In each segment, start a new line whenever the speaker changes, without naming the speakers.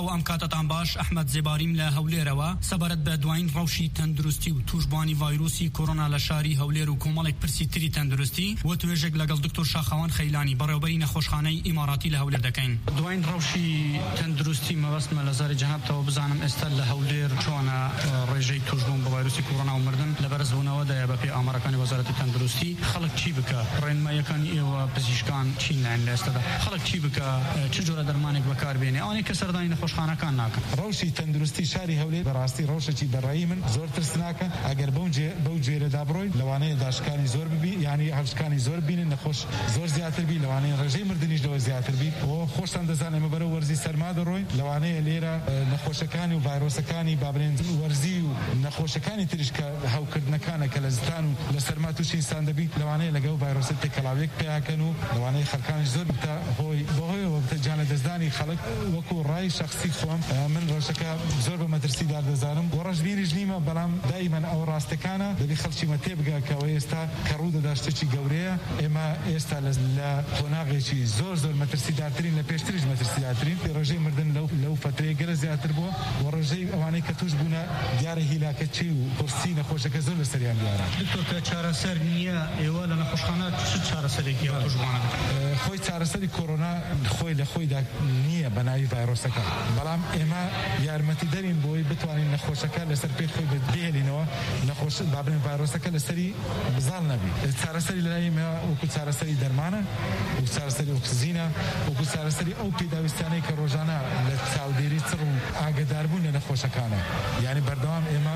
سلااو ئەم کاتتان باش ئەحمەد زێباریم لە هەولێرەوە سەبارەت بە دوایین ڕەوشی تەندروستی و توشبوانی ڤایرۆسی کۆرۆنا لە شاری هەولێر و کۆمەڵێک پرسی تری تەندروستی و توێژێک لەگەڵ دکتۆر شاخەوان خەیلانی بەڕێوەبەری نەخۆشخانەی ئیماراتی لە هەولێر دەکەین. دوایین ڕەوشی تەندروستی مەبەستمە لە زاری جەنابتەوە بزانم ئێستا لە هەولێر چۆنە ڕێژەی توشبوون بە ڤایرۆسی کۆرۆنا و مردن لە بەرزبوونەوەدایە بەپێی ئامارەکانی وەزارەتی تەندروستی. خەڵک چی بکە؟ ڕێنماییەکانی ئێوە پزیشکان چین لایەن لە ئێستادا؟ خەڵک چی بکە؟ چ جۆرە دەرمانێک بەکاربێنێ ئەوانەی کە سەردانی نەخۆشخانەکان ناکەن؟
ڕەوشی تەندروستی شاری هەولێر بەڕاستی ڕەوشێکی بەڕێی من زۆر ترسناکە. ئەگەر بەو جێرەدا بڕۆین لەوانەیە داشکانی زۆر ببی، یعنی هەڵشکانی زۆر بینن، نەخۆش زۆر زیاتر بی، لەوانەیە ڕێژەی مردنیش لەوە زیاتر بی. و خۆشتان دەزانێ ئێمە بەرەو وەرزی سەرما دەڕۆین، لەوانەیە لێرە نەخۆشەکانی و ڤایرۆسەکانی بابرێن وەرزی و نەخۆشەکانی تریش کە هەوکردنەکانە کە لە زستان و لە سەرما تووشی ئینسان دەبیت، لەوانەیە لەگەڵ ڤایرۆسە تێکەڵاوێک پێیاکەن و لەوانەیە خەڵکانیش زۆر بتە بەهۆیەوە جانە دەستدانی خەڵک. وەکو ڕای شخصی خۆم من ڕۆژەکە زۆر بە مەترسیدار دەزانم و ڕەشبیریش نیمە، بەڵام دائیمەن ئەو ڕاستەکانە دەبی خەڵکی مە تێبگا کە ئەوە ئێستا کە ڕوودەدا شتێکی گەورەیە. ئێمە ئێستا لە قۆناغێکی زۆر مەترسیدارترین، لە پێشتریش مەترسیدارترین. ڕێژەی مردن لەو فترەیە گەرە زیاتر بووە و ڕێژەی ئەوانەی کە توش بوونە دیارە هیلاکەچی و قورسی نەخۆشەکە زۆر لەسەریان دیارە.
دکتۆر کە چارەسەر نییە، ئێوە لە نەخۆشخانە چ چارەسەرێکی توشبوانە؟
خۆی چارەسەری کۆرۆنا خۆی لە خۆیدا نییە بە ناوی ڤایرۆسەکە، بەڵام ئێمە یارمەتی دەرین بۆی بتوانین نەخۆشەکە لەسەر پێ خۆی بهێنینەوە، نەخۆش بابرین ڤایرۆسەکە لەسەری بزاڵ نەبی. چارەسەری لای ئێمە وەکو چارەسەری دەرمانە، وەکو چارەسەری ئۆکسزینە، وەکو چارەسەری ئەو پێداویستانەی کە ڕۆژانە لە چاودێری چڕ و ئاگداربوون لە نەخۆشەکانە. یعنی بەردەوام ئێمە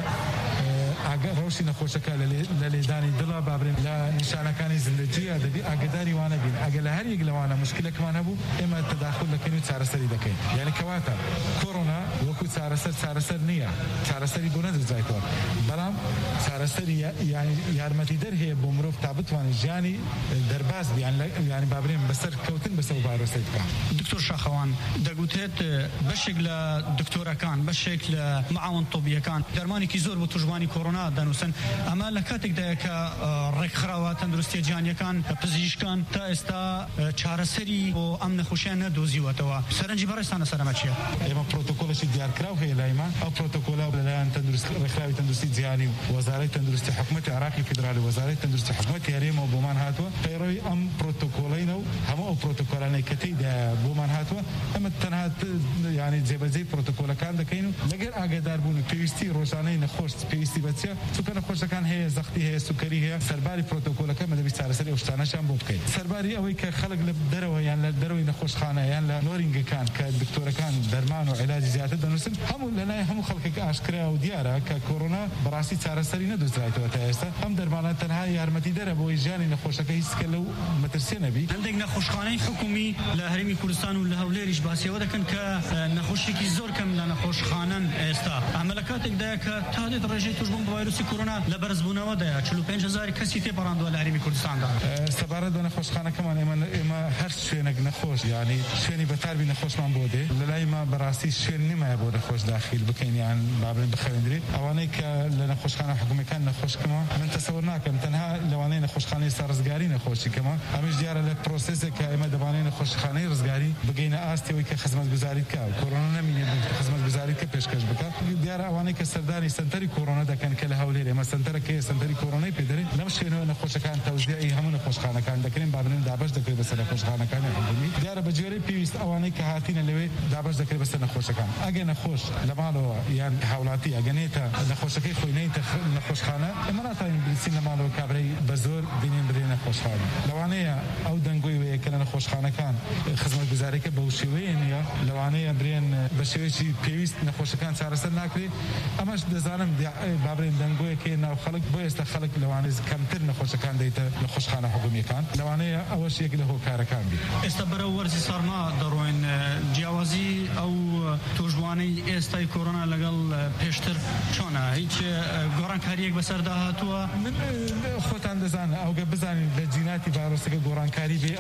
ڕەوشی نەخۆشەکە لە لێدانی دڵە بابرین لە نیشانەکانی زندگیە دەبی ئاگداری وانە بین. ئەگەر لە هەر یەک لەوانە مشکلێکمان هەبوو ئێمە تەداخل دەکەین و چارەسەری دەکەین. یعنی کەواتە کۆرۆنا وەکو چارەسەر نییە، چارەسەری بۆ نەدەزایتەوە، بەڵام چارەسەری یارمەتی دەر هەیە بۆ مرۆڤ تا بتوانێت ژیانی دەرباز بیان، یعنی بابرین بەسەر کەوتن بەسەر ڤایرۆسەی بکە.
دکتۆر شاخەوان دەگوتێت بەشێک لە دکتۆرەکان، بەشێک لە معاون طبیەکان دەرمانێکی زۆر بۆ توشبوانی کۆرۆنا دەنووسن. ئەمە لە کاتێکدایە کە ڕێکخراوە تەندروستی جیهانیەکان پزیشکان تا ئێستا چارەسەری بۆ ئەم نەخۆشیان نەدۆزیوەتەوە. سەرنجی بەڕێستانە سەرەمە چییە؟
ئێمە پرۆتۆکۆلێکی دیارکراو هەیە لایمان. ئەو پرۆتۆکۆلە لەلایەن ڕێکخراوی تەندروستی جیهانی و وەزارەتی تەندروستی حکوومەتی عێراقی فیدرالی و وەزارەتی تەندروستی حکوومەتی هەرێمەوە بۆمان هاتووە. پەیڕەوی ئەم پرۆتۆکۆلەینە و هەموو ئەو پرۆتۆکۆلانەی کە تێیدا بۆمان هاتووە، ئەمە تەنها یعنی جێبەجێی پرۆتۆکۆلەکان دەکەین و لەگەر ئاگاداربوون و پێویستی ڕۆژانەی نەخۆش پێویستی بەچە چونکە نەخۆشەکان هەیە، زەختی هەیە، سوکەری هەیە، سەرباری پرۆتۆکۆلەکە مەدەبی چارەسەری ئەو شتانەشان بۆ بکەین. سەرباری ئەوەی کە خەڵک لە دەرەوە یان لە دەرەوەی نەخۆشخانە یان لە نۆرینگەکان کە دکتۆرەکان دەرمان و عیلاجی زیاتر دەنووسن، هەموو لەلای هەموو خەڵکێک ئاشکرا و دیارە کە کۆرۆنا بەڕاستی چارەسەری نەدۆزرایەوە تا ئێستا. ئەم دەرمانە تەنها یارمەتی دەرە بۆی ژیانی نەخۆشەکە هیچکە لەو مەترسیە نەبی.
هەندێک نەخۆشخانەی حکومی لە هەرێمی کوردستان و لە هەولێریش باسیەوە دەکەن کە نەخۆشیێکی زۆر کەم لە نەخۆشخانەن ئێستا. ئەمە لە کاتێکدایە کە تا دێت ڕێژەی توشبوون بە ڤایرۆسی کۆرۆنا لە بەرزبوونەوەدایە 45,000 کەسی تێپەڕاندووە لە هەرێمی کوردستاندا.
سەبارەت بە نەخۆشخانەکەمان ئێمە هەر شوێنێک نەخۆش، یعنی شوێنی بەتاربی نەخۆشمان بۆ دێ. لەلای ما بەڕاستی شوێن نیمایە بۆ نەخۆش داخل بکەین یان بابرین بخەوێنرێت. ئەوانەی کە لە نەخۆشخانە حکوومیەکان نەخۆشکەمە من تەسەوور ناکەم، تەنها لەوانەیە نەخۆشخانەی ڕزگاری نەخۆشیکەمە. ئەمەش دیارە لە پرۆسێسێک کە ئێمە دەبانەی نەخۆشخانەی ڕزگاری بگەینە ئاستەوەی کە خزمەتگوزاری بکە و کۆرۆنا نەمینێت خزمەتگوزاری کە پێشکەش بکات. دیارە ئەوانەی کە سەردانی سنتەری کۆرۆنا دەکەن کە لە هەولێر ئێمە سنتەرەکەی سنتەری کۆرۆنای پێدەرێت، لەم شوێنەوە نەخۆشەکان تەوزیعی هەموو نەخۆشخانەکان دەکرێن، بابرین دابەش دەکرێت بەسەر نەخۆشخانەکانی حکومی. دیارە بە جۆرەی پێویست ئەوانەی کە هاتینە لەوێ دابەش دەکرێت بەسەر نەخۆشەکان. ئەگەر نەخۆش لە ماڵەوە یان هاوڵاتی ئەگەنێتە نەخۆشەکەی خۆی نەیتە نەخۆشخانە، ئێمە ناتوانین بچین لە ماڵەوە کابرای بە زۆر بینین برێ نەخۆشخانە. لەوانەیە ئەو دەنگۆی وەیە کە لە نەخۆشخانەکان خزمەتگوزاریەکە بەو شێوەیە نییە، لەوانەیە برێن بە شێوەیەکی پێویست نەخۆشەکان چارەسەر ناکرێت. ئەمەش دەزانم بابرێن دەنگۆیەکە ناو خەڵک بۆ ئێستا خەڵک لەوانەیە کەمتر نەخۆشەکان دەیتە نەخۆشخانە حکومیەکان، لەوانەیە ئەوەش یەک لە هۆکارەکان بێت.
ئێستا بەرەو وەرزی سارما دەڕۆین، جیاوازی ئەو توشبوانەی ئێستای کۆرۆنا لەگەڵ پێشتر چۆنە؟ هیچ گۆڕانکاریەک بەسەردا هاتووە؟
خۆتان دەزانن ئەوگە بزانین لە جیناتی ڤایرۆسەکە گۆڕانکاری بێ ئەو پێویستی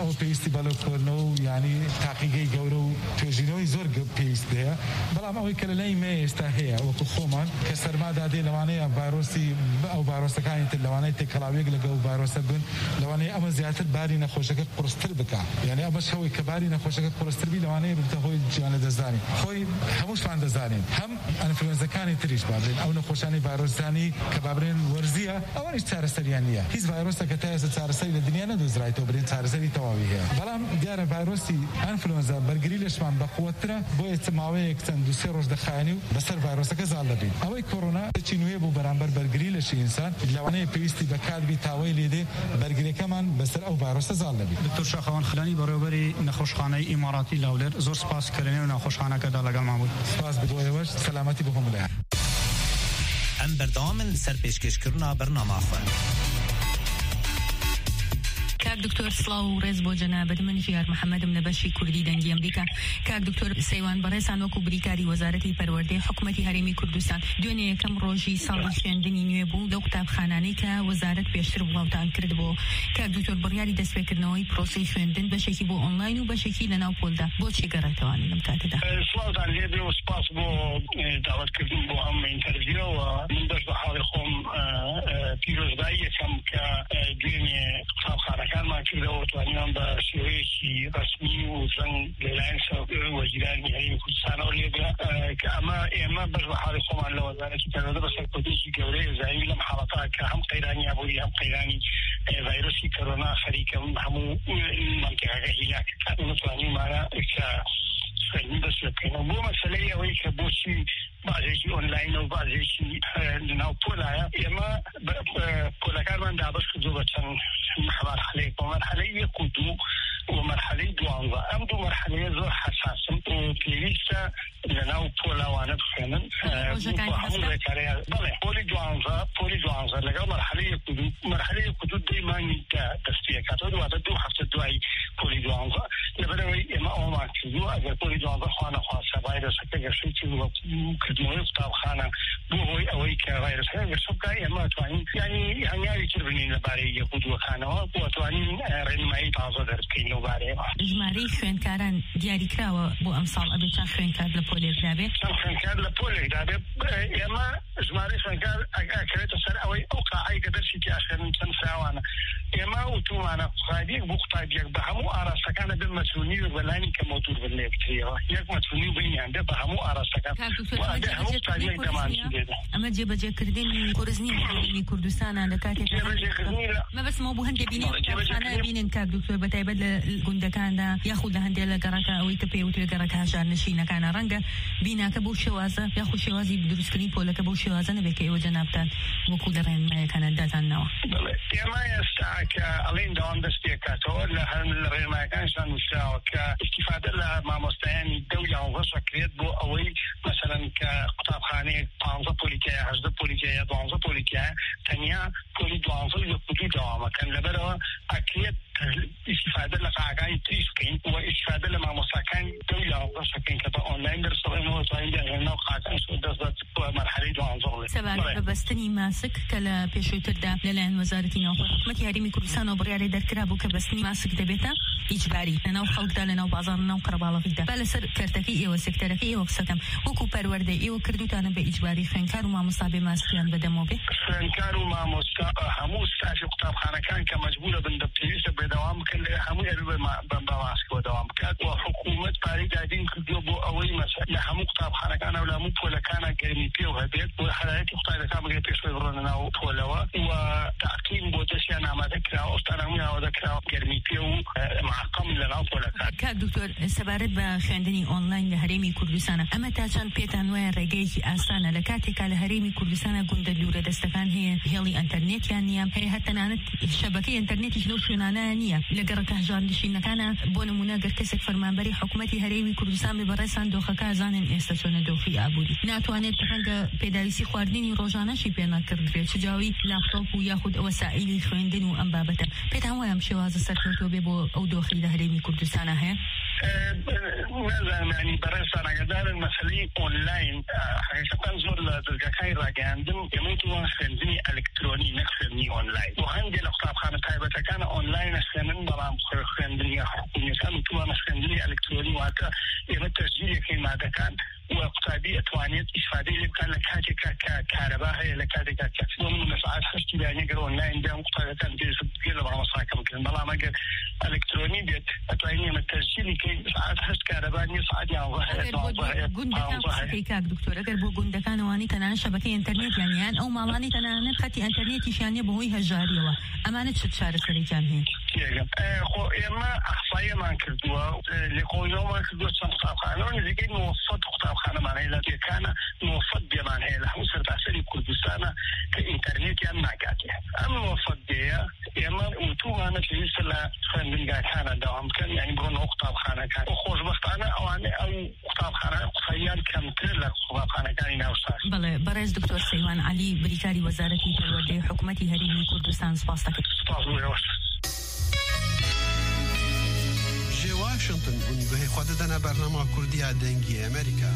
پێویستی بەڵێکۆڵنەوە یعنی تاقیگەی گەورە و توێژینەوەی زۆر پێویست هەیە بەڵام ئەوەی کە لە لای مێ ئێستا هەیە وەکو خۆمان کە سەرمادادێ لەوانەیە ڤایرۆسی ئەو ڤایرۆسەکانی تر لەوانەیە تێکەڵاوێک لەگەڵ ڤایرۆسە بن لەوانەیە ئەمە زیاتر باری نەخۆشەکە قورستر بکە یعنی ئەمەش هەوەی کە باری نەخۆشەکە قورستر بی لەوانەیە بتە هۆی گیانە دەزانین خۆی هەمووشمان دەزانین هەم ئەنفلوێنزەکانی تریش بابرێن ئەو نەخۆشانی ڤایرۆسانی کە بابرێن وەرزیە ئەوانیش چارەسەریان نییە هیچ ڤایرۆسێک کە تا ئێستا چارەسەری لە دنیا نەدۆزرایەوە برێن چارەسەری تەواوی هەیە بەڵام دیارە ڤایرۆسی ئەنفلوێنزا بەرگری لەشمان بەقووەترە بۆیە ماوەیەک چەند دو سێ ڕۆژ دەخایەنی و بەسەر ڤایرۆسەکە زاڵ دەبین ئەوەی کۆڕۆنا چینوێ بوو بەرامبەر بەرگری لەشی ئینسان لەوانەیە پێویستی بەکاربی تاوەی لێدێ بەرگریەکەمان بەسەر ئەو ڤایرۆسە زاڵ دەبین
دکتۆر شاخەوان خلانی بەڕێوەبەری نەخۆشخانەی ئیماراتی لاولێر زۆر سپاس کە لەنێو نەخۆشخانەکەدا لەگەڵمان بوو
سپاس بۆیەوەش سەلامەتی بۆ هەموو
ئەم بەردەوامن لەسەر پێشکەشکردنا بەرنامە خوێن
کاک دکتۆر سڵاو و ڕێز بۆ جەنابەت من ژیار محەممەدم لە بەشی کوردی دەنگی ئەمریکا کاک دکتۆر سەیوان بەڕێزان وەکو بریکاری وەزارەتی پەروەردەی حکوومەتی هەرێمی کوردستان دوێنێ یەکەم ڕۆژی ساڵی خوێندنی نوێ بوو لەو قوتابخانانەی کە وەزارەت پێشتر بڵاوتان کردبوو کاک دکتۆر بڕیاری دەستپێکردنەوەی پرۆسەی خوێندن بەشێکی بۆ ئۆنلاین و بەشێکی لەناو پۆلدا بۆچی گەڕێتەوە لەم کاتەدا
سڵاوتان لێبێ و سپاس بۆ داوەتکردن بۆ ئەم ئینتەرویۆ من بەش بە حاڵی خۆم پیرۆزبایی یەکەم کە دوێنێ قوتابخانەکانمان کردەوە توانیمان بە شێوەیەکی ڕسمی و زەنگ لەلایەن وەزیرانی هەرێمی کوردستانەوە لێبێ کە ئێمە بەش بە حاڵی خۆمان لە وەزارەتی پەروەردە بە سەرکەوتێکی گەورەی زاوی لەم حاڵەتە کە هەم قەیرانی ئابووری هەم قەیرانی ڤایرۆسی کۆرۆنا خەریکە هەموو مەنتیقەکە هیلاکەکە نتوانیمانە کە خوێندن دەست پێ بکەینەوە بۆ مەسەلەی ئەوەی کە بۆچی بعضێکی ئۆنلاینە و بعضێکی لەناو پۆلایە ئێمە پۆلەکانمان دابەش کردو بە چەند مەرحەلەیەک بۆ مەرحەلەی یەک و دوو و مەرحەلەی دوانزە ئەم دوو مەرحەلەیە زۆر حەساسن و پێویستە لەناو پۆلاوانە بخوێنن بەڵێ پۆلی دوانزە لەگەڵ مەرحەلەی یەک و دوو مەرحەلەی یەک و دوو دەی مانگی دەست پێکاتەوە دواتە دوو هەفتە دوای پۆلی دوانزە لەبەرەوەی ئێمە ئەوەمان کردووە ئەگەر پۆلی دوانزە خوا نەخواسە ڤایرۆسەکە گەشتێکی کردنەوەی قوتابخانە بۆ هۆی ئەوەی کە ڤایرۆسەکە گەشتە بکات ئێمە ئەتوانین یعنی هەنگاوی تر بنین لەبارەی یەک و دووەکانەوە بۆ ئەتوانین ڕێنمایی تازە دەربکەین لەو بارەیەوە
ژمارەی خوێندکاران دیاریکراوە بۆ ئەم ساڵ ئەبێ چەند خوێندکار لە پۆلێکدا بێت
چەند خوێندکار لە پۆلێکدا بێت ئێمە ژمارەی خوێندکار ئەکرێتە سەر ئەوەی ئەو قاعەی کە دەرسی تیاخێنن چەند فراوانە ئێمە وتومانە قوتابیەک بۆ قوتابیەک بە هەموو ئاراستەکانە بێ مەسئولی و بەلانی کە مۆدور بن لێ بکرێەوە یەک مەسئولی بینیان بێ بە هەموو ئاراستەکان
ئەمە جێبەجێکردنی کورزنی هەرێمی کوردستانان لە کاتێک مەبەستمەوە بۆ هەندێک بینێ بینن کاک دکتۆر بەتایبەت لە گوندەکاندا یاخود لە هەندێک لە گەڕەکە ئەوەی کە پێوترێ گەڕەکە هەژارنشینەکانە ڕەنگە بیناکە بۆ شێوازە یاخود شێوازی دروستکردنی پۆلەکە بۆ شێوازە نەبێت کە ئێوە جەنابتان وەکو لە ڕێنمایەکانە داتاننەوە
ئێمە ئێستا کە ئەڵێن داوام دەست پێکاتەوە لە ڕێنمایەکانشان نووسراوە کە ئیستیفادە لە مامۆستایانی دە و یانزە شەکرێت بۆ ئەوەی مەسەلەن کە قوتابخانەیەک 15 پۆلیتیایە 18 پۆلیتیایە 12 پۆلیتیایە تەنیا پۆلی 12 یەک و دوو داوامەکەن لەبەرەوە ئەکرێت استفاده لە قاعەکانی تریش بکەین و استفاده لە مامۆستاکانی دە و یانزە شەکەین کە بە ئۆنلاین دەرسەڵێنەوە توانین دەهێنەوە قاعەکانی دەست بە مەرحەلەی 12
سەبارەت بە بەستنی ماسک کە لە پێشووتردا لەلایەن وەزارەتی ناوخۆی حکوومەتی هەرێمی کوردستانەوە بڕیاری دەرکرا بوو کە بەستنی ماسک دەبێتە ئیجباری لەناو خەڵکدا لەناو بازاڕ لەناو قەرەباڵغیدا با لەسەر کەرتەکەی ئێوە سێکتەرەکەی ئێوە قسەکەم وەکو پەروەردەی ئێوە کردوتانە بە ئیجباری خوێندکار و مامۆستا بێ ماسکیان بەدەمەوە بێ
خوێندکار و مامۆستا هەموو ستافی قوتابخانەکان کە مەجبورە بن پێویستە بێدەوام بکەن هەموو ئەوێ بە ماسکەوە دەوام بکات و حکوومەت پارەی دادین کردووە بۆ ئەوەی مەسەلا لە هەموو قوتابخانەکانە و لە هەموو پۆلەکانە گەرمی پێ و هەبێت و حەلایەتی قوتابەکان بگرێت پێشوەی بڕۆنە ناو پۆلەوە و تاقیم بۆ دەستیان ئامادە کراوە ئەوستان هەمووی ئامادە کراوە گەرمی پێ و معقم لە ناو پۆلەکان.
کاک دکتۆر سەبارەت بە خوێندنی ئۆنلاین لە هەرێمی کوردستانە ئەمە تا چەند پێتان وایە ڕێگەیەکی ئاسانە لە کاتێکا لە هەرێمی کوردستانە گوندە دوورە دەستەکان هەیە هێڵی ئەنتەرنێتیان نییە هەیە هەتەنانەت شەبەکەی ئەنتەرنێتیش لەو شوێنانەیە نییە لە گەڕەکە هەژارنشینەکانە بۆ نمونە گەر کەسێک فەرمانبەری حکوومەتی هەرێمی کوردستان بێ بەڕێسان دۆخەکە ئازانن ئێستا چۆنە دۆخی ئابووری ناتوانێت ڕەنگە پێداویستی خواردنی ڕۆژانەشی پێ نەکردرێت چجاوی لاپتۆپ و یاخود ئەوە سائیلی خوێندن و ئەم بابەتە پێتان وایە ئەم شێوازە سەرکەوتووە بێ بۆ ئەو دۆخی لە هەرێمی کوردستانە هەیە
يعني برسنا قدر المسألة أونلاين حقيقة زور لدرجة راجعندم يموتوا خندني إلكتروني نخدمني أونلاين وعندي لقطة خانة طيبة كان أونلاين خندن برام خندني حكومي كان تو خندني إلكتروني وهذا يمتسجيل كي ما كان واقتصادي أتوانيت إستفادة اللي كان لكاتي كهرباء لكاتي ومن مساعد حشتي يعني قرأ أونلاين ده مقطع كان بيسجل برام صاكم كذا بلا ما قال إلكتروني بيت أتواني متسجيل كي ساعات حشت كهرباء ساعات
كيكاك دكتور اگر بو گونده كان واني تنان شبكه انترنت يعني او مالاني تنان خطي انترنت شانيه بوي هجاري وا امانه تشارك سري جامه
خو اما احصائيه ما كردوا لقويو ما كردوا صفقه قانون اللي كان موفد خطاب معناها لا كان موفد معناها له وصل تاثير كردستان كانترنت يعني ما قاعده اما موفد اما وتو انا لسه لا خلينا قاعد دوام كان يعني بقول خطاب خانه كان خوش وقت انا او خطاب خانه خيال كم تر خطاب خانه كان ناوساس
بله برئيس دكتور سیوان علی بریکاری وزارت پرورده حکومتی هریمی کردستان سپاس دکتر
جي واشنطن ونگوه خوددن برنامه کردی دنگی امریکا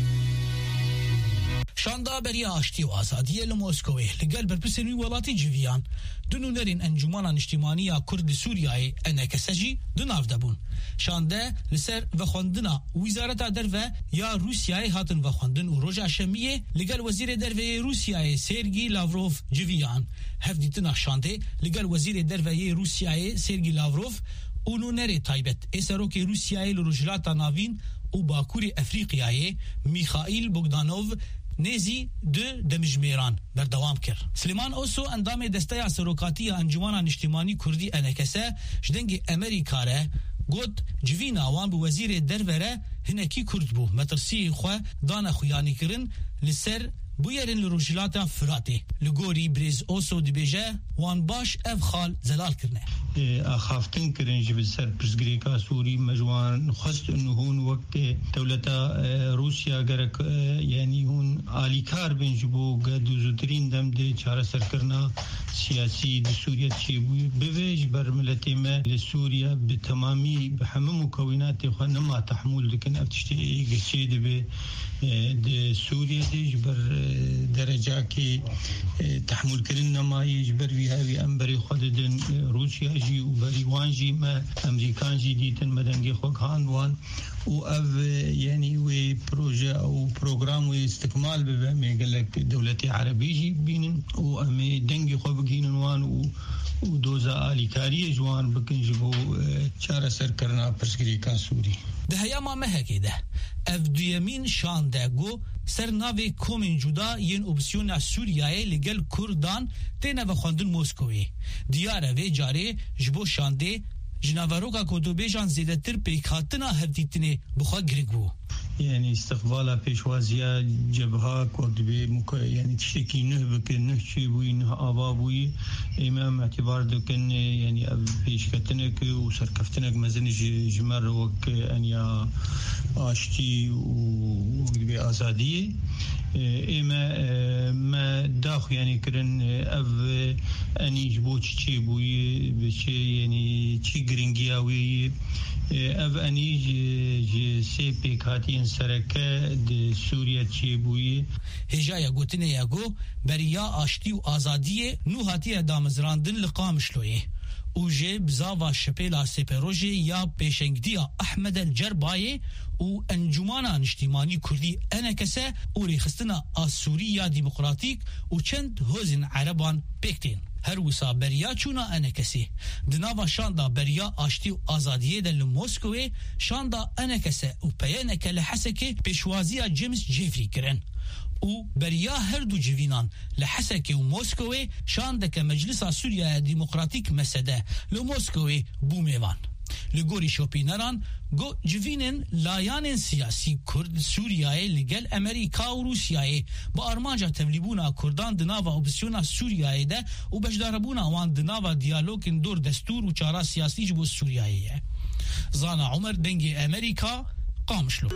شاندا بریا آشتی و آزادی لموسکوی لگل برپرسنوی ولاتی جویان دنونرین انجمانا نشتیمانی کرد سوریای انکسجی دناف دبون شانده لسر وخوندنا وزارت درو یا روسیای هاتن وخوندن و روژا شمیه لگل وزیر دروی روسیای سرگی لاوروف جویان هفدیتنا شانده لگل وزیر دروی روسیای سرگی لاوروف اونو نره تایبت اسروک روسیای لروجلاتا ناوین و باکوری افریقیای میخائیل بوگدانوف نزی دمجمیران بردوام کرد. سلیمان اوسو اندام دسته سروکاتی انجمن نشتیمانی کردی انکسه جدنگ امریکا ره گود جوینا وان بو وزیر دروره هنکی کرد بو مترسی خو دان خویانی کرن لسر بویرن لروجلاتا فراتی لگوری بریز اوسو دیبیجه وان باش اف خال زلال کرنه
اخافتن کرن جب سر پرزگریکا سوری مجوان خست انه هون وقت دولتا روسیا گرک یعنی هون آلیکار بن جبو دوزترین دم ده چاره سر کرنا سیاسی د سوریه چی بویج بر ملت ما لسوريا بتمامي بحمم مكونات خو ما تحمل لكن افتشتي گشید به د سوریه دي جبر درجه کې تحمل کړن ما يجبر وی امبري خددن روسيا جي وبريوان جي ما امريكان جي ديتن مدنگي خو خان وان و اف يعني وي بروجي او بروجرام واستكمال به ميقلك دولتي عربي جي بين و امي دنگي خو بگين وان و دوزا آلیکاری جوان بکن جبو چاره سر کرنا پرسگریکا سوری
ده هیاما مهکی ده اف دویمین شانده گو سر ناوی کومین جودا ین اپسیون سوریای لگل کردان تینه و خواندن موسکوی دیاره و جاره جبو شانده جناوروکا کدوبیجان زیده تر پیکاتنا هفدیتنه بخوا گرگو
يعني استقبال پیشوازی جبهه کردبی يعني تشتكي نه بكن نه شي بوي نه ابابوي امام اعتبار دكن يعني پیشکتنک و سرکفتنک مزن جمر وك انيا اشتي و بآزاديه اما ما داخ يعني كرن اف اني جبو تشي بوي بشي يعني تشي گرنگياوي اف اني جي سي پیکاتین سرکه د سوریه چی بوی
هجایا گوتنه یاگو بریا آشتی و آزادی نو هاتی دامزراندن لقامشلوی او جه بزاوا شپیلا سپروژه یا پیشنگدیا احمد الجربای او انجمانا نشتیمانی کردی انکسه او ریخستنا آسوریا دیمقراطیک و چند هوزن عربان پیکتین هر وسا بریا چونا انکسی دناوا شاندا بریا آشتی و آزادیه دل موسکوی شاندا انکسه و پیانک لحسکه پیشوازی جیمز جیفری کرن او بریا هر دو جوینان لحسکه و موسکوی شاندک مجلس سوریا دیمقراطیک مسده لموسکوی بومیوان لگوری شوپینران گو جوینن لایان سیاسی کرد سوریای لگل امریکا و روسیای با ارمانجا تبلیبونا کردان دناوا اپسیونا سوریای ده و بجداربونا وان دناوا دیالوگن دور دستور و چارا سیاسی جبو سوریای زانا عمر دنگ امریکا قامشلو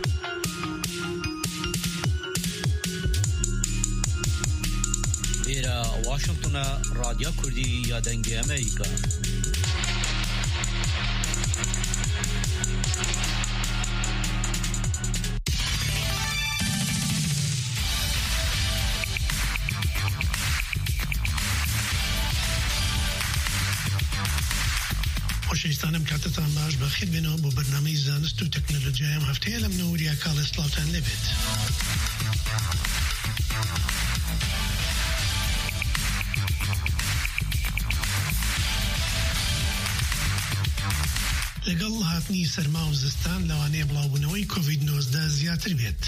ایرا واشنطن رادیو کردی یا دنگ امریکا
خۆشەویستانم کاتتان باش بەخێر بێنەوە بۆ بەرنامەی زانست و تەکنۆلۆژیای هەفتەیە لەم نەوەریە کاڵێ سڵاوتان لەبێت. لەگەڵ هاتنی سەرما و زستان لەوانەیە بڵاوبوونەوەی کۆڤید-19 زیاتر بێت.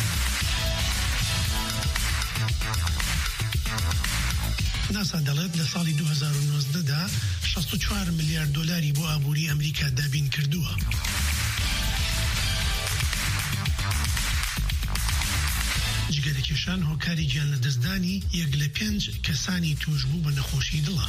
ناسا دەڵێت لە ساڵی 2019دا 64 میلیارد دلاری بۆ ئابووری ئەمریکا دابین کردووە. جگەرەکێشان هۆکاری گیان لە دەستدانی 1 لە 5 کەسانی توشبوو بە نەخۆشی دڵە.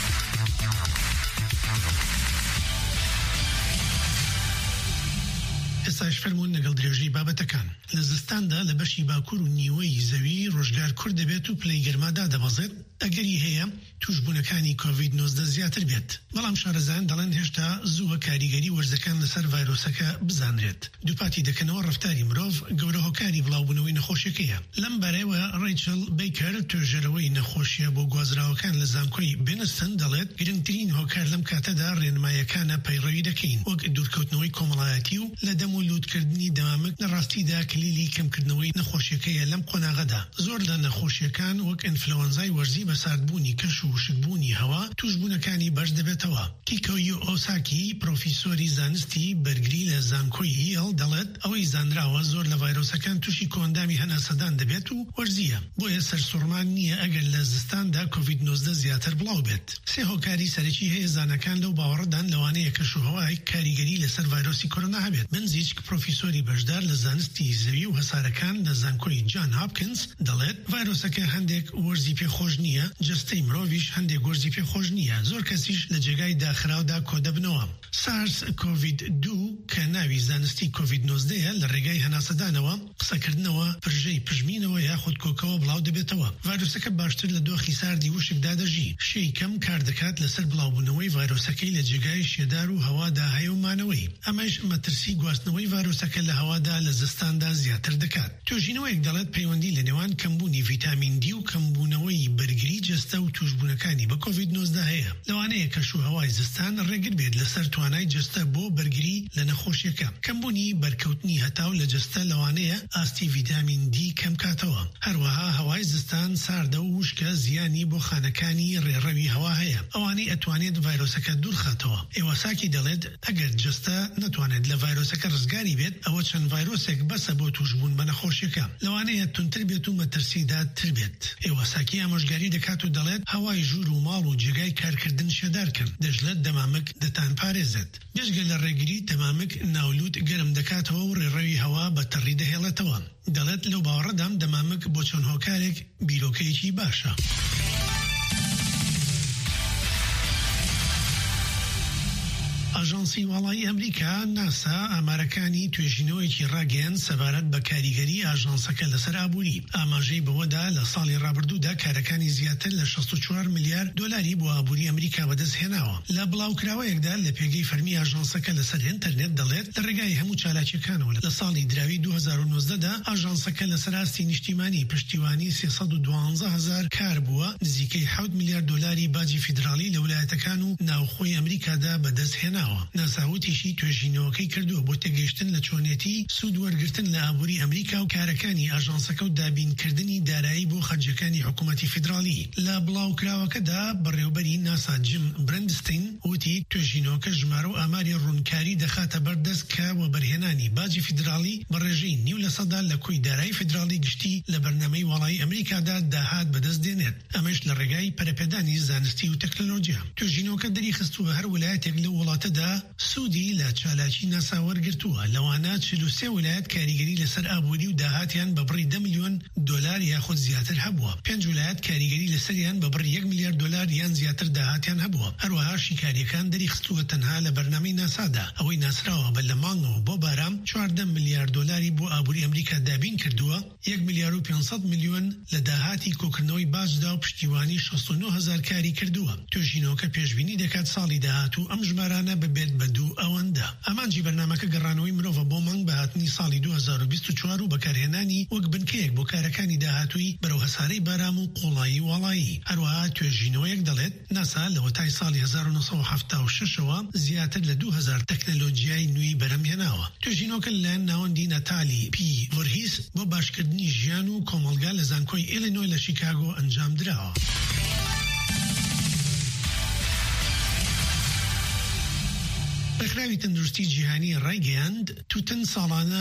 ئێستاش فەرموون لەگەڵ درێژەی بابەتەکان. لە زستاندا لە بەشی باکوور و نیوەی زەوی ڕۆژگار کورت دەبێت و پلەی گەرمادا دەبەزێت ئەگەری هەیە توشبوونەکانی کۆڤید-19 زیاتر بێت. بەڵام شارەزایان دەڵێن هێشتا زووە کاریگەری وەرزەکان لەسەر ڤایرۆسەکە بزانرێت. دووپاتی دەکەنەوە ڕەفتاری مرۆڤ گەورە هۆکاری بڵاوبوونەوەی نەخۆشیەکەیە. لەم بارەیەوە ڕیچل بیکەر توێژەرەوەی نەخۆشیە بۆ گوازراوەکان لە زانکۆی بێنستن دەڵێت گرنگترین هۆکار لەم کاتەدا ڕێنماییەکانە پەیڕەوی دەکەین وەک دوورکەوتنەوەی کۆمەڵایەتی و لە دەم و لوتکردنی دەمامک لە ڕاستیدا کلیلی کەمکردنەوەی نەخۆشیەکەیە لەم قۆناغەدا. زۆر لە نەخۆشیەکان وەک ئینفلەوەنزای وەرزی بەساردبوونی کەش و شکبوونی هەوا توشبوونەکانی بەش دەبێتەوە. کیکۆیو ئۆساکی پرۆفیسۆری زانستی بەرگری لە زانکۆی هیڵ دەڵێت ئەوەی زانراوە زۆر لە ڤایرۆسەکان تووشی کۆندامی هەناسەدان دەبێت و وەرزیە. بۆیە سەرسوڕمان نییە ئەگەر لە زستاندا کۆڤید-19 زیاتر بڵاو بێت. سێ هۆکاری سەرەکی هەیە زانەکان لەو باوەڕدان لەوانەیە کەش و هەوای کاریگەری لەسەر ڤایرۆسی کۆرۆنا هەبێت. بنزیچک پرۆفیسۆری بەشدار لە زانستی زەوی و هەسارەکان لە زانکۆی جان هاپکنز دەڵێت ڤایرۆسەکە هەندێک وەرزی پێخۆش نییە، جەستەی مرۆڤیش هەندێک وەرزی پێخۆش نییە. زۆر کەسیش لە جێگای داخراودا کۆدەبنەوە. سارس کۆڤید-2 کە ناوی زانستی کۆڤید-19 لە ڕێگای هەناسەدانەوە، قسەکردنەوە، پرژەی پژمینەوە یاخود کۆکەوە بڵاو دەبێتەوە. ڤایرۆسەکە باشتر لە دۆخی ساردی وشکدا دەژی. شەی کەم کار دەکات لەسەر بڵاوبوونەوەی ڤایرۆسەکەی لە جێگای شێدار و هەوادا هەیە و مانەوەی. ئەمەش مەترسی گواستنەوەی ڤایرۆسەکە لە هەوادا لە زستاندا زیاتر دەکات. توێژینەوەیەک دەڵێت پەیوەندی لە نێوان کەمبوونی ڤیتامین دی و کەمبوونەوەی بەرگری جەستە و توشبوونەکانی بە کۆڤید-19 هەیە. لەوانەیە کەش و هەوای زستان ڕێگر بێت لەسەر توانای جەستە بۆ بەرگری لە نەخۆشیەکە. کەمبوونی بەرکەوتنی هەتاو لە جەستە لەوانەیە ئاستی ڤیتامین دی کەم کاتەوە. هەروەها هەوای زستان ساردە و وشکە زیانی بۆ خانەکانی ڕێڕەوی هەوا هەیە. ئەوانەی ئەتوانێت ڤایرۆسەکە دوورخاتەوە. ئێوەساکی دەڵێت ئەگەر جەستە نەتوانێت لە ڤایرۆسەکە ڕزگاری بێت ئەوە چەند ڤایرۆسێک بەسە بۆ توشبوون بە نەخۆشیەکە. لەوانەیە تونتر بێت و مەترسیدا تر بێت. ئێوەساکی ئامۆژگاری دەکات و دەڵێت هەوای ژوور و ماڵ و جێگای کارکردن شێدارکەن. دەژلێت دەمامک دەتان پارێزێت. بێژگە لە ڕێگری دەمامک ناولوت گەرم دەکاتەوە و ڕێڕەوی هەوا بە تەڕی دەهێڵێتەوە. دەڵێت لەو باوەڕەدام دەمامک بۆ چۆن هۆکارێک بیرۆکەیەکی باشە. ئاژانسی وڵایی ئەمریکا ناسا ئامارەکانی توێژینەوەیکی ڕاگەیاند سەبارەت بە کاریگەری ئاژانسەکە لەسەر ئابووری. ئاماژەی بەوەدا لە ساڵی ڕابردوودا کارەکانی زیاتر لە 64 میلیارد دلاری بۆ ئابووری ئەمریکا بەدەست هێناوە. لە بڵاوکراوەیەکدا لە پێگەی فەرمی ئاژانسەکە لەسەر ئینتەرنێت دەڵێت لە ڕێگای هەموو چالاکیەکانەوە لە ساڵی دراوی 2019دا ئاژانسەکە لەسەر ئاستی نیشتیمانی پشتیوانی 312,000 کار بووە، نزیکەی 7 میلیارد دلاری باجی فیدرالی لە ویلایەتەکان و ناوخۆی ئەمریکادا بەدەست هێناوە. ناساوتیشی توێژینەوەکەی کردووە بۆ تێگەیشتن لە چۆنیەتی سوود وەرگرتن لە ئابووری ئەمریکا و کارەکانی ئاژانسەکە و دابینکردنی دارایی بۆ خەرجەکانی حکوومەتی فیدرالی. لە بڵاوکراوەکەدا بەڕێوەبەری ناسا جیم برندستین وتی توێژینەوەکە ژمارە و ئاماری ڕوونکاری دەخاتە بەردەست کە وەبەرهێنانی باجی فیدرالی بە ڕێژەی 9% لە کۆی دارایی فیدرالی گشتی لە بەرنامەی وڵایی ئەمریکادا داهات بەدەست دێنێت. ئەمەش لە ڕێگای پەرەپێدانی زانستی و تەکنۆلۆژیا. توێژینەوەکە دەریخستووە هەر ویلایەتێک لە وڵاتەدا سوودی لە چالاکی ناسا وەرگرتووە. لەوانە 43 ویلایەت کاریگەری لەسەر ئابووری و داهاتیان بە بڕی 10 میلیۆن دلار یاخود زیاتر هەبووە. 5 ویلایەت کاریگەری لەسەریان بە بڕی 1 میلیارد دلار یان زیاتر داهاتیان هەبووە. هەروەها شیکاریەکان دەریخستووە تەنها لە بەرنامەی ناسادا. ئەوەی ناسراوە بە لە مانگەوە بۆ بارام 14 میلیارد دلاری بۆ ئابووری ئەمریکا دابین کردووە. 1 میلیارد و 500 میلیۆن لە داهاتی کۆکردنەوەی باجدا و پشتیوانی 69,000 کاری کردووە. توێژینەوەکە پێشبینی دەکات ساڵی داهاتوو ئەم ژمارانە بە ببێت بە دوو ئەوەندە. ئەمانجی بەرنامەکە گەڕانەوەی مرۆڤە بۆ مانگ بە هاتنی ساڵی 2024 و بەکارهێنانی وەک بنکەیەک بۆ کارەکانی داهاتووی بەرەو هەسارەی بارام و قوڵایی وڵایی. هەروەها توێژینەوەیەک دەڵێت ناسا لە وەتای ساڵی 1976ەوە زیاتر لە 2000 تەکنەلۆجیای نوێی بەرەمهێناوە. توێژینەوەکە لەلایەن ناوەندی نەتالی پی ڤۆرهیس بۆ باشکردنی ژیان و کۆمەلگا لە زانکۆی ئیلینۆی لە شیکاگۆ ئەنجام درراوە. ڕێکخراوی تەندروستی جیهانی ڕایگەیاند توتن ساڵانە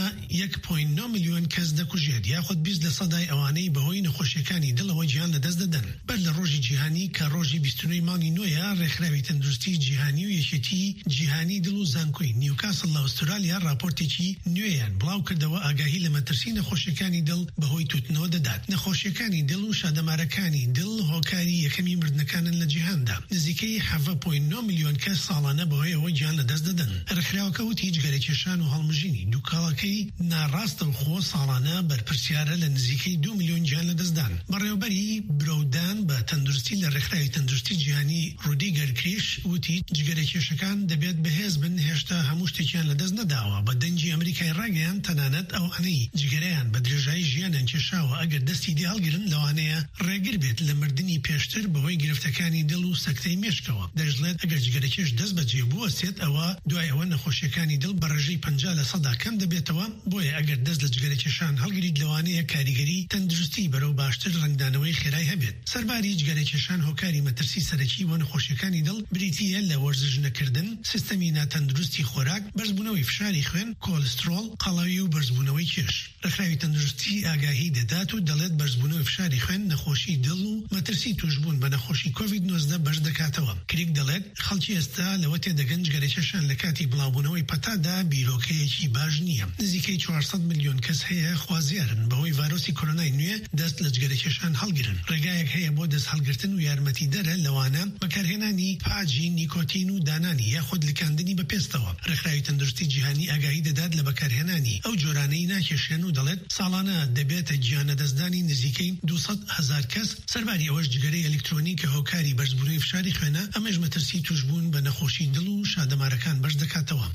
1.9 ملیۆن کەس دەکوژێت یاخود 20% ئەوانەی بەهۆی نەخۆشیەکانی دڵەوە گیان لەدەست دەدەن. بەر لە ڕۆژی جیهانی کە ڕۆژی 29 مانگی نوێیە ڕێکخراوی تەندروستی جیهانی و یەکێتی جیهانی دڵ و زانکۆی نیوکاسل لە ئوسترالیا راپۆرتێکی نوێیان بڵاو کردەوە ئاگاهی لە مەترسی نەخۆشیەکانی دڵ بەهۆی توتنەوە دەدات. نەخۆشیەکانی دڵ و شادەمارەکانی دڵ هۆکاری یەکەمی مردنەکانن لە جیهاندا. نزیکەی 7.9 ملیۆن کەس ساڵانە بەهۆی ئەوە گیان لەدەست دەدەن. ڕێکخراوەکە وتی هیچ گەرەکێشان و هەڵمژینی دووکاڵەکەی ناڕاستە و خۆ ساڵانە بەرپرسیارە لە نزیکەی 2 ملیۆن گیان لەدەستدان. بەڕێوەبەری برەودان بە تەندروستی لە ڕێکخراوی تەندروستی جیهانی ڕودیگەر کریش وتی جگەرەکێشەکان دەبێت بەهێز بن هێشتا هەموو شتێکیان لەدەست نەداوە. بە دەنگی ئەمریکای ڕاگەیان تەنانەت ئەوانەی جگەرەیان بە درێژایی ژیانیان کێشاوە ئەگەر دەستی دی هەڵگرن لەوانەیە ڕێگر بێت لە مردنی پێشتر بەهۆی گرفتەکانی دڵ و سەکتەی مێشکەوە. دەژڵێت ئەگەر جگەرەکێش دەست بەجێ بوەستێت ئەوە دوای ئەوە نەخۆشیەکانی دڵ بە ڕێژەی 50% کەم دەبێتەوە. بۆیە ئەگەر دەست لە جگەرەکێشان هەڵگریت لەوانەیە کاریگەری تەندروستی بەرەو باشتر ڕنگدانەوەی خێرای هەبێت. سەرباری جگەرەکێشان هۆکاری مەترسی سەرەکی و نەخۆشیەکانی دڵ بریتیە لە وەرزش نەکردن، سیستەمی ناتەندروستی خۆراک، بەرزبوونەوەی فشاری خوێن، کۆلسترۆل، قەڵەوی و بەرزبوونەوەی کێش. ڕێکخراوی تەندروستی ئاگاهی دەدات و دەڵێت بەرزبوونەوەی فشاری خوێن، نەخۆشی دڵ و مەترسی توشبوون بە نەخۆشی کۆڤید-19 بەش دەکاتەوە. کریک دەڵێت خەڵکی ئێستا لەوە تێدەگەن جگەرەکێشان لە کاتی بڵاوبوونەوەی پەتادا بیرۆکەیەکی باش نییە. نزیکەی 400 ملیۆن کەس هەیە خوازیارن بەهۆی ڤایرۆسی کۆرۆنای نوێ دەست لە جگەرەکێشان هەڵگرن. ڕێگایەک هەیە بۆ دەست هەڵگرتن و یارمەتی دەرە لەوانە بەکارهێنانی پاجی نیکۆتین و دانانی یاخود لکاندنی بەپێستەوە. ڕێکخراوی تەندروستی جیهانی ئاگاهی دەدات لە بەکارهێنانی ئەو جۆرانەی ناکێشێن و دەڵێت ساڵانە دەبێتە گیانەدەستدانی نزیکەی 200,000 کەس. سەرباری ئەوەش جگەرەی ئەلکترۆنیک کە هۆکاری بەرزبوونەوەی فشاری خوێنە ئەمەش مەترسی توشبوون بە نەخۆشی دڵ و شادەمارەکان بەش دەکاتەوە.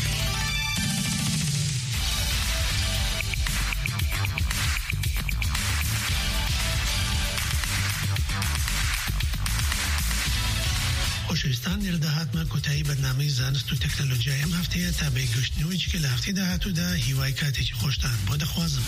خۆشەویستان لێرەدا هاتمە کۆتایی بەرنامەی زانست و تەکنەلۆجیای ئەم هەفتەیە تا بەیگەشتنەوەیکی کە لە هەفتەی داهاتوودا هیوای کاتێکی خۆشتان بۆ دەخوازم.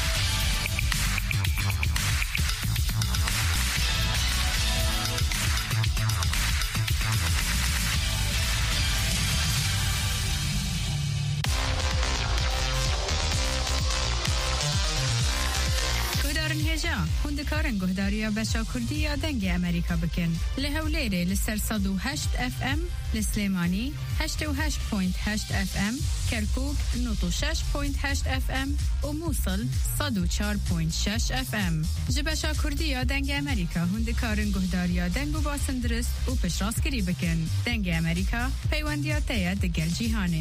هوندکارن گهداریا بچا کردی یا دنگ امریکا بکن. لهولیره لسر 108 FM، لسلیمانی 88.8 FM، کرکوک 96.8 FM و موصل 104.6 FM. جبچا کردی یا دنگ امریکا هوندکارن گهداریا دنگ و باسن درست و پشراسکری بکن. دنگ امریکا پیوندیاتیه دگل جیهانه.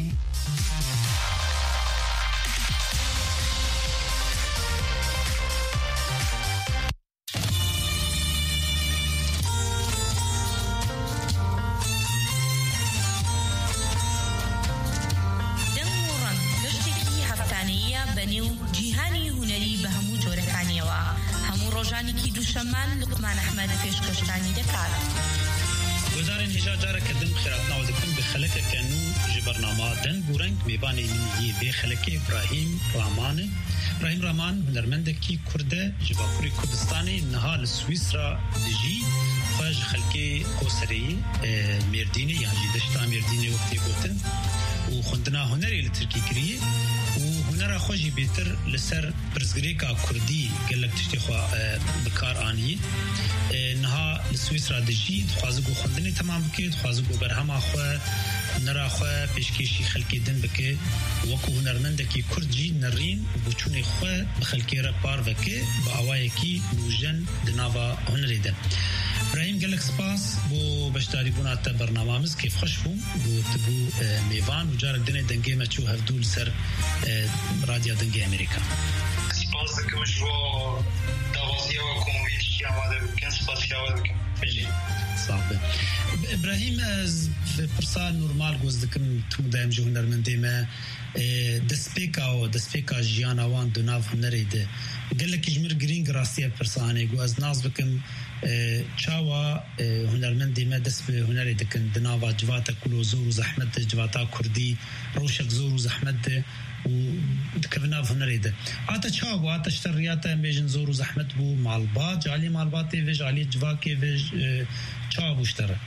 شمان لقمان أحمد فيش كشتاني دكار
وزارة النجاة جارة كدم خيراتنا وذكرن بخلقة كانو جبرنامة دن بورنگ ميباني مني بخلقة إبراهيم رامان هنرمندكي كردة جباكوري كردستاني نها لسويسرا دجي خواج خلقة قوسري ميرديني يعني دشتا ميرديني وقتي قوتن وخندنا هنري لتركي كريه وهنرا خوشي بيتر لسر برزگريكا كردي قلق تشتي خوا بكار آني نها لسويسرا دجي خوازقو خندني تمام بكي خوازقو برهما خوا نرا خوا بشكيشي خلقي دن بكي وكو هنرمندكي كردجي نرين وبوچوني خوا بخلقي ربار بكي بأوايكي نوجن دنابا هنري دن ابراهيم قالك سباس بو بشتاري بونات برنامج كيف خشبو بو تبو ميفان وجار الدنيا دنجي ما تشوف هفدول سر راديو دنجي امريكا
سباس دكمش بو دوازيه وكونفيتشي عماده بكن سباس يا ولكم
صعبه. ابراهیم از پرسان نورمال گوزدکم تو دایم جو هنرمندی ما دسپیکا جیان آوان دو ناف هنریده گله کجمر گرینگ راستیه پرسانه گو از ناز بکم چاوا هنرمندی ما دست به هنریده کن دناوا جواتا کلو زور و زحمت جواتا کردی روشک زور و زحمت و کفناف هنریده آتا چاوا آتا اشتریاتا بیجن زور و زحمت بو مالبات جالی مالباتی و جالی جواکی و چاوا اشتره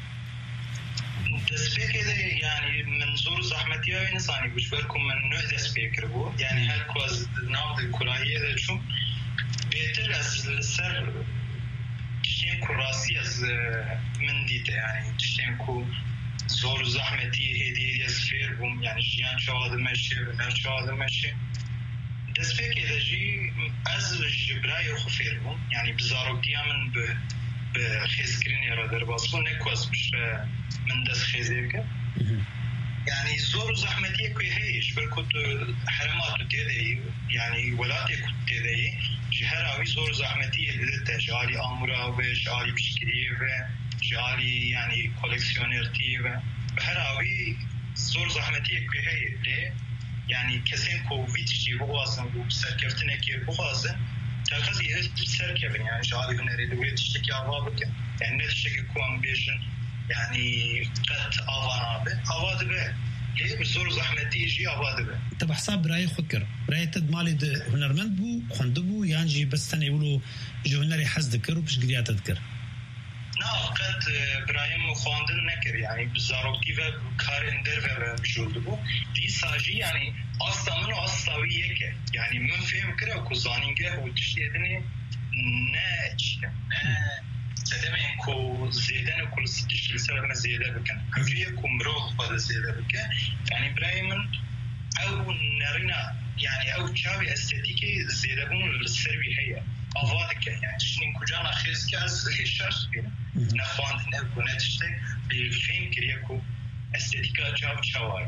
دسپیکر يعني من زور زحمتي هاي نصاني بشبركم من نوع دسپیکر بو يعني هل كواز ناف الكراهية ده شو بيتر از السر تشتين كراسي از من ديته يعني تشتين كو زور زحمتي هدي اسفير بوم يعني جيان شو هذا ماشي ونر شو هذا ماشي دسپیکر ده جي از جبراي خفير بوم يعني بزاروكتيا من بخيزكرين يرا در باسو نكواز مش من دست خيزيك يعني زور زحمتي كوي هيش بركض حرمات تيدي يعني ولاتي كنت تيدي جهراوي زور زحمتي اللي جالي امورا وجالي بشكلي وجالي يعني كولكسيونيرتي وحراوي زور زحمتي كوي هي ليه يعني كسين كوفيد شي بوازن وسركفتنا كي بوازن تاكازي سركفن يعني جالي هنري دوي تشتكي عوابك يعني نتشتكي كوان بيجن يعني قد أواد به ليه بزور زحمتي يجي أواد به.
طب حساب رأي خكر رأي تد مالي ده هنرمند بو خندبو يعني بس تاني يقولوا جو هنري حز ذكر وبش قريات تذكر.
نعم قد إبراهيم خواندن نكر يعني بزاروكتي و كار اندر و بجولد بو دي ساجي يعني أصلا منو أصلاوية كه يعني من فهم كره وكوزانينجه وتشتيدني ناج سدمين كو زيدان وكل ستش لسبب زيادة بكن كفيه كمروخ هذا زيادة بكن يعني إبراهيم أو نرينا يعني أو شابي استاتيكي زيادة بون السربي هي أفادك يعني تشنين كجانا خيز كاز الشاش كده نخواند نبغى نتشتى بالفيلم كريكو استاتيكا شاب شوار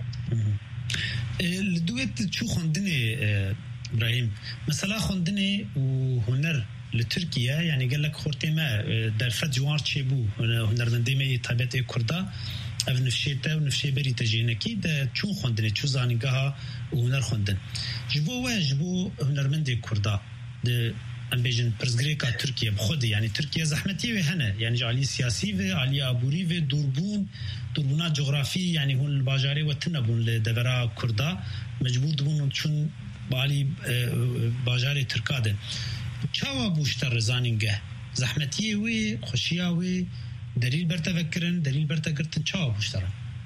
الدويت شو خندني إبراهيم مثلا خندني وهنر لتركيا يعني قال لك خورتي ما در فجوار تشيبو هنرمندي ما طبيعه كردا اف نفشيتا ونفشي بري تجينكي ده شو خندني شو زانيغها وهنر خندن جبو هنرمندي كردا ده امبيجن برزغريكا تركيا بخود يعني تركيا زحمتي وهنا يعني جالي سياسي وعلي ابوري ودوربونات جغرافي يعني هون الباجاري وتنبون لدورا كردا مجبور دبون چون بالي باجاري تركاده چاوا بوشتر رزانینگه زحمتیه وی خوشیه وی دلیل برتا فکرن دلیل برتا گرتن چاوا بوشتر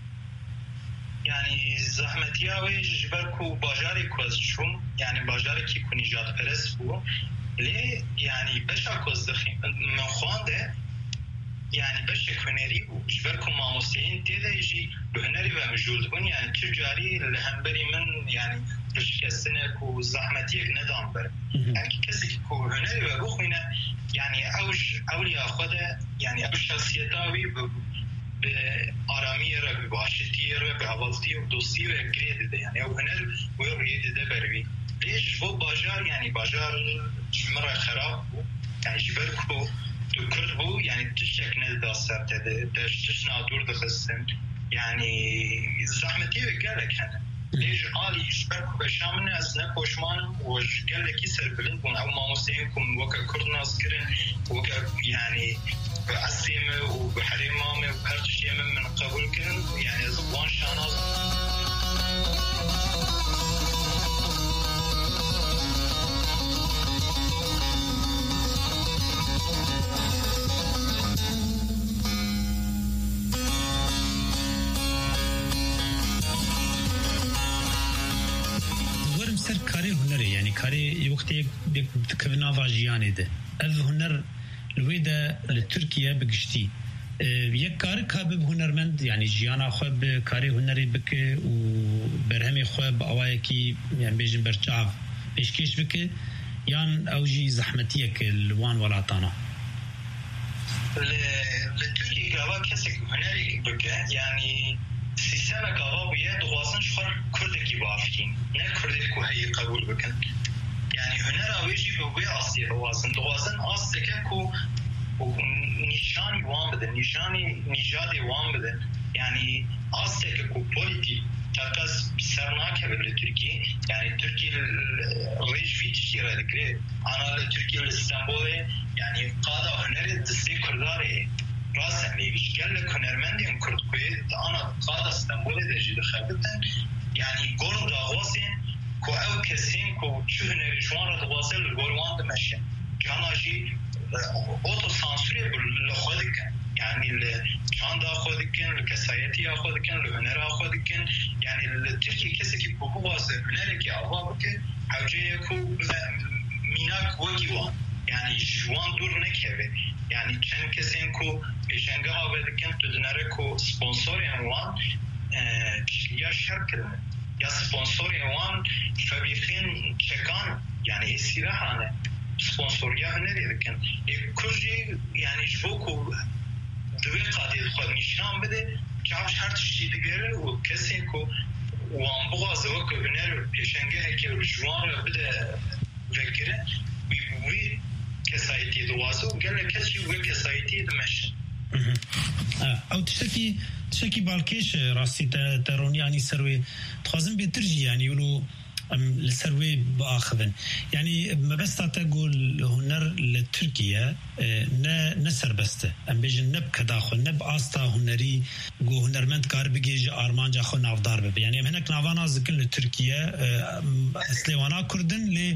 يعني زحمتیه وی جبرکو باجاری کوز چون يعني باجاری کی کنیجات پرس بو لی يعني بشا کوز دخیم من خوانده يعني بشا كونيري وجبركم مع مستعين تيدا يجي بهنري ومجول بون يعني تجاري لهمبري من يعني رشكستنك وزحمتيك ندام بر يعني كسي كو هنري وبخوينه يعني أولي أخده يعني أو شخصيتاوي بآرامية را بباشتية را بعوضتية وبدوستية وإنكريد ده يعني أو هنر ويريد ده بروي ليش بو باجار يعني باجار مرة خراب يعني جبركو كل بو يعني تشتك ندى صارت تشنا دور دخلسن يعني زحمتي وقالك هنا ليش عالي يشبك بشامنا أسنا كوشمان وش قالك يسر بلندون أو ما مستينكم وكا كردنا سكرن وكا يعني بعسيمة وبحريمامة وبهرتش يمن من قبول كن يعني زبان شاناز
كاري هنري يعني كاري وقتي بكفنا فاجياني ده اذ هنر الويدا لتركيا بقشتي يك كار كابب هنرمند يعني جيانا خوب كاري هنري بك وبرهمي خوب اوايكي يعني بيجن برچاف بيشكيش بك يان اوجي زحمتيك الوان ولاطانا
لتركيا قاوا كسك هنري بك يعني سيستم قاوا دوازن شخر كردكي بافكين نه كردكو هي قبول بكن يعني هنر اويجي بوي اصلي دوازن اصلك كو نشانی وام بده نشانی نژاد وام بده یعنی آسته که پولیتی تاکاز سرناکه به ترکیه یعنی ترکیه رژویت شیره دکره آنها ترکیه استانبول یعنی قادا هنری دسته کرداره راسته میشکل هنرمندیم کرد کوید آنها قادا استانبول دجید خبرتن یعنی گور داغواسین که او کسین که چه هنری شوان را دواصل لگوروان دمشه جاناشی اوتو سانسوری لخود کن یعنی چند خود کن لکسایتی خود کن لهنر خود کن یعنی ترکیه کسی که کوبو واسه هنری که آوا بکه حوجه کو میناک وگیوان یعنی جوان دور نکه یعنی چند کسین کو پیشنگه ها بدکن تو دنره کو سپانسوری وان یا شرکت یا سپانسوری وان فبیخین چکان یعنی استراحانه سپانسوریا هنری دکن کجی یعنی جوکو دوی قادر خود نشان بده جاش هر چیزی دیگره و کسی که وان بغازه و که هنر پیشنگه که جوان رو بده وکره وی کسایتی دوازه و گله کسی وی کسایتی دمشن
او تشتكي بالكيش راسي تروني سروي تخازن بيترجي يعني يقولوا السروي باخذن يعني ما بس تقول هنر لتركيا نسر بسته ام بيجن نب كداخل نب استا هنري جو هنرمند كار بيجي ارمانجا خو نافدار به يعني هناك نافانا زكن لتركيا اسليوانا كردن ل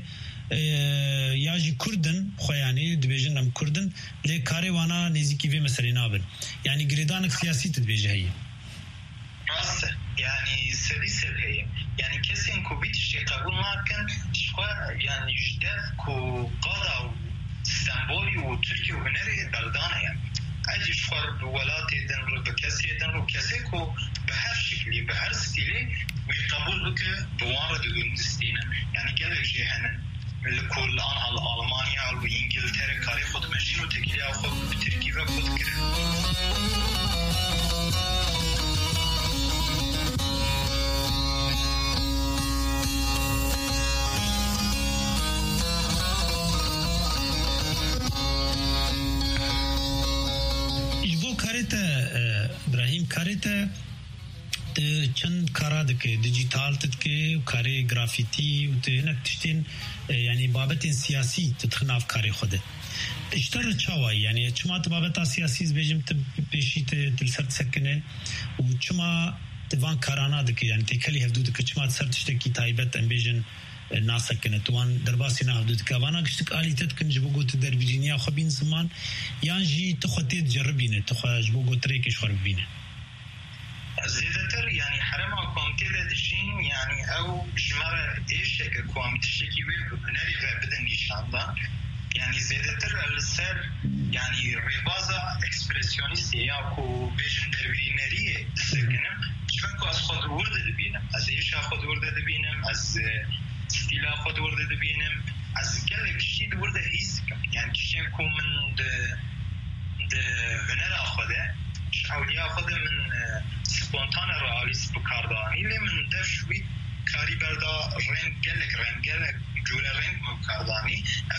یاجی کردن خویانی دبیجن ام کردن لی کاریوانا نزدیکی و مسئله بن یعنی گریدانک سیاسی تدبیجه هی
راست یعنی سلیسل هی یعنی کسی این کوبیتش قبول نکن شخوا یعنی جدت کو قادا و استانبولی و ترکی و هنری بلدانه یعنی اجی شخوا ولاتی دن رو بکسی دن رو کسی کو به هر شکلی به هر ستیلی وی قبول بکه بوان رو دون دستینه یعنی گلک جهنن لكل آن ألمانيا و إنجلترا كاري خود ماشين و تكليا خود بتركيا خود كره
إجبو كاريتا إبراهيم كاريتا چند کارا دکه دیجیتال تدکه کاری گرافیتی و تهنک تشتین یعنی بابت سیاسی تتخناف کاری خوده اشتر چاوی یعنی چما بابت سیاسی بجم پیشی تلسر سکنه و چما توان کارانا دکه یعنی تکلی هفدو دکه چما سر تشتکی تایبت ام بیجن ناسکنه توان درباسی نه هفدو دکه وانا گشتک آلی تدکن جبو گوت در ویرجینیا خو بین زمان یعنی جی تخوتی جربینه تخو جبو گوت ریکش خور بینه
زیادتر یعنی حرم کامتی لدشین یعنی او جمره ایشه که کامتیشکی وی هنری و بدن نشاندن یعنی زیادتر السر یعنی ریبازا اکسپرسیونیستی یا کو بیشن دروینریه سکنم چون که از خود ورده دبینم از ایشه خود ورده دبینم از ستیلا خود ورده دبینم از گله کشی ورده هیست یعنی کشی که من ده هنر آخوده اولیا خود من سپونتان رئالیست بکاردانی لی من دشوی کاری بردا رنگ گلک جور رنگ بکاردانی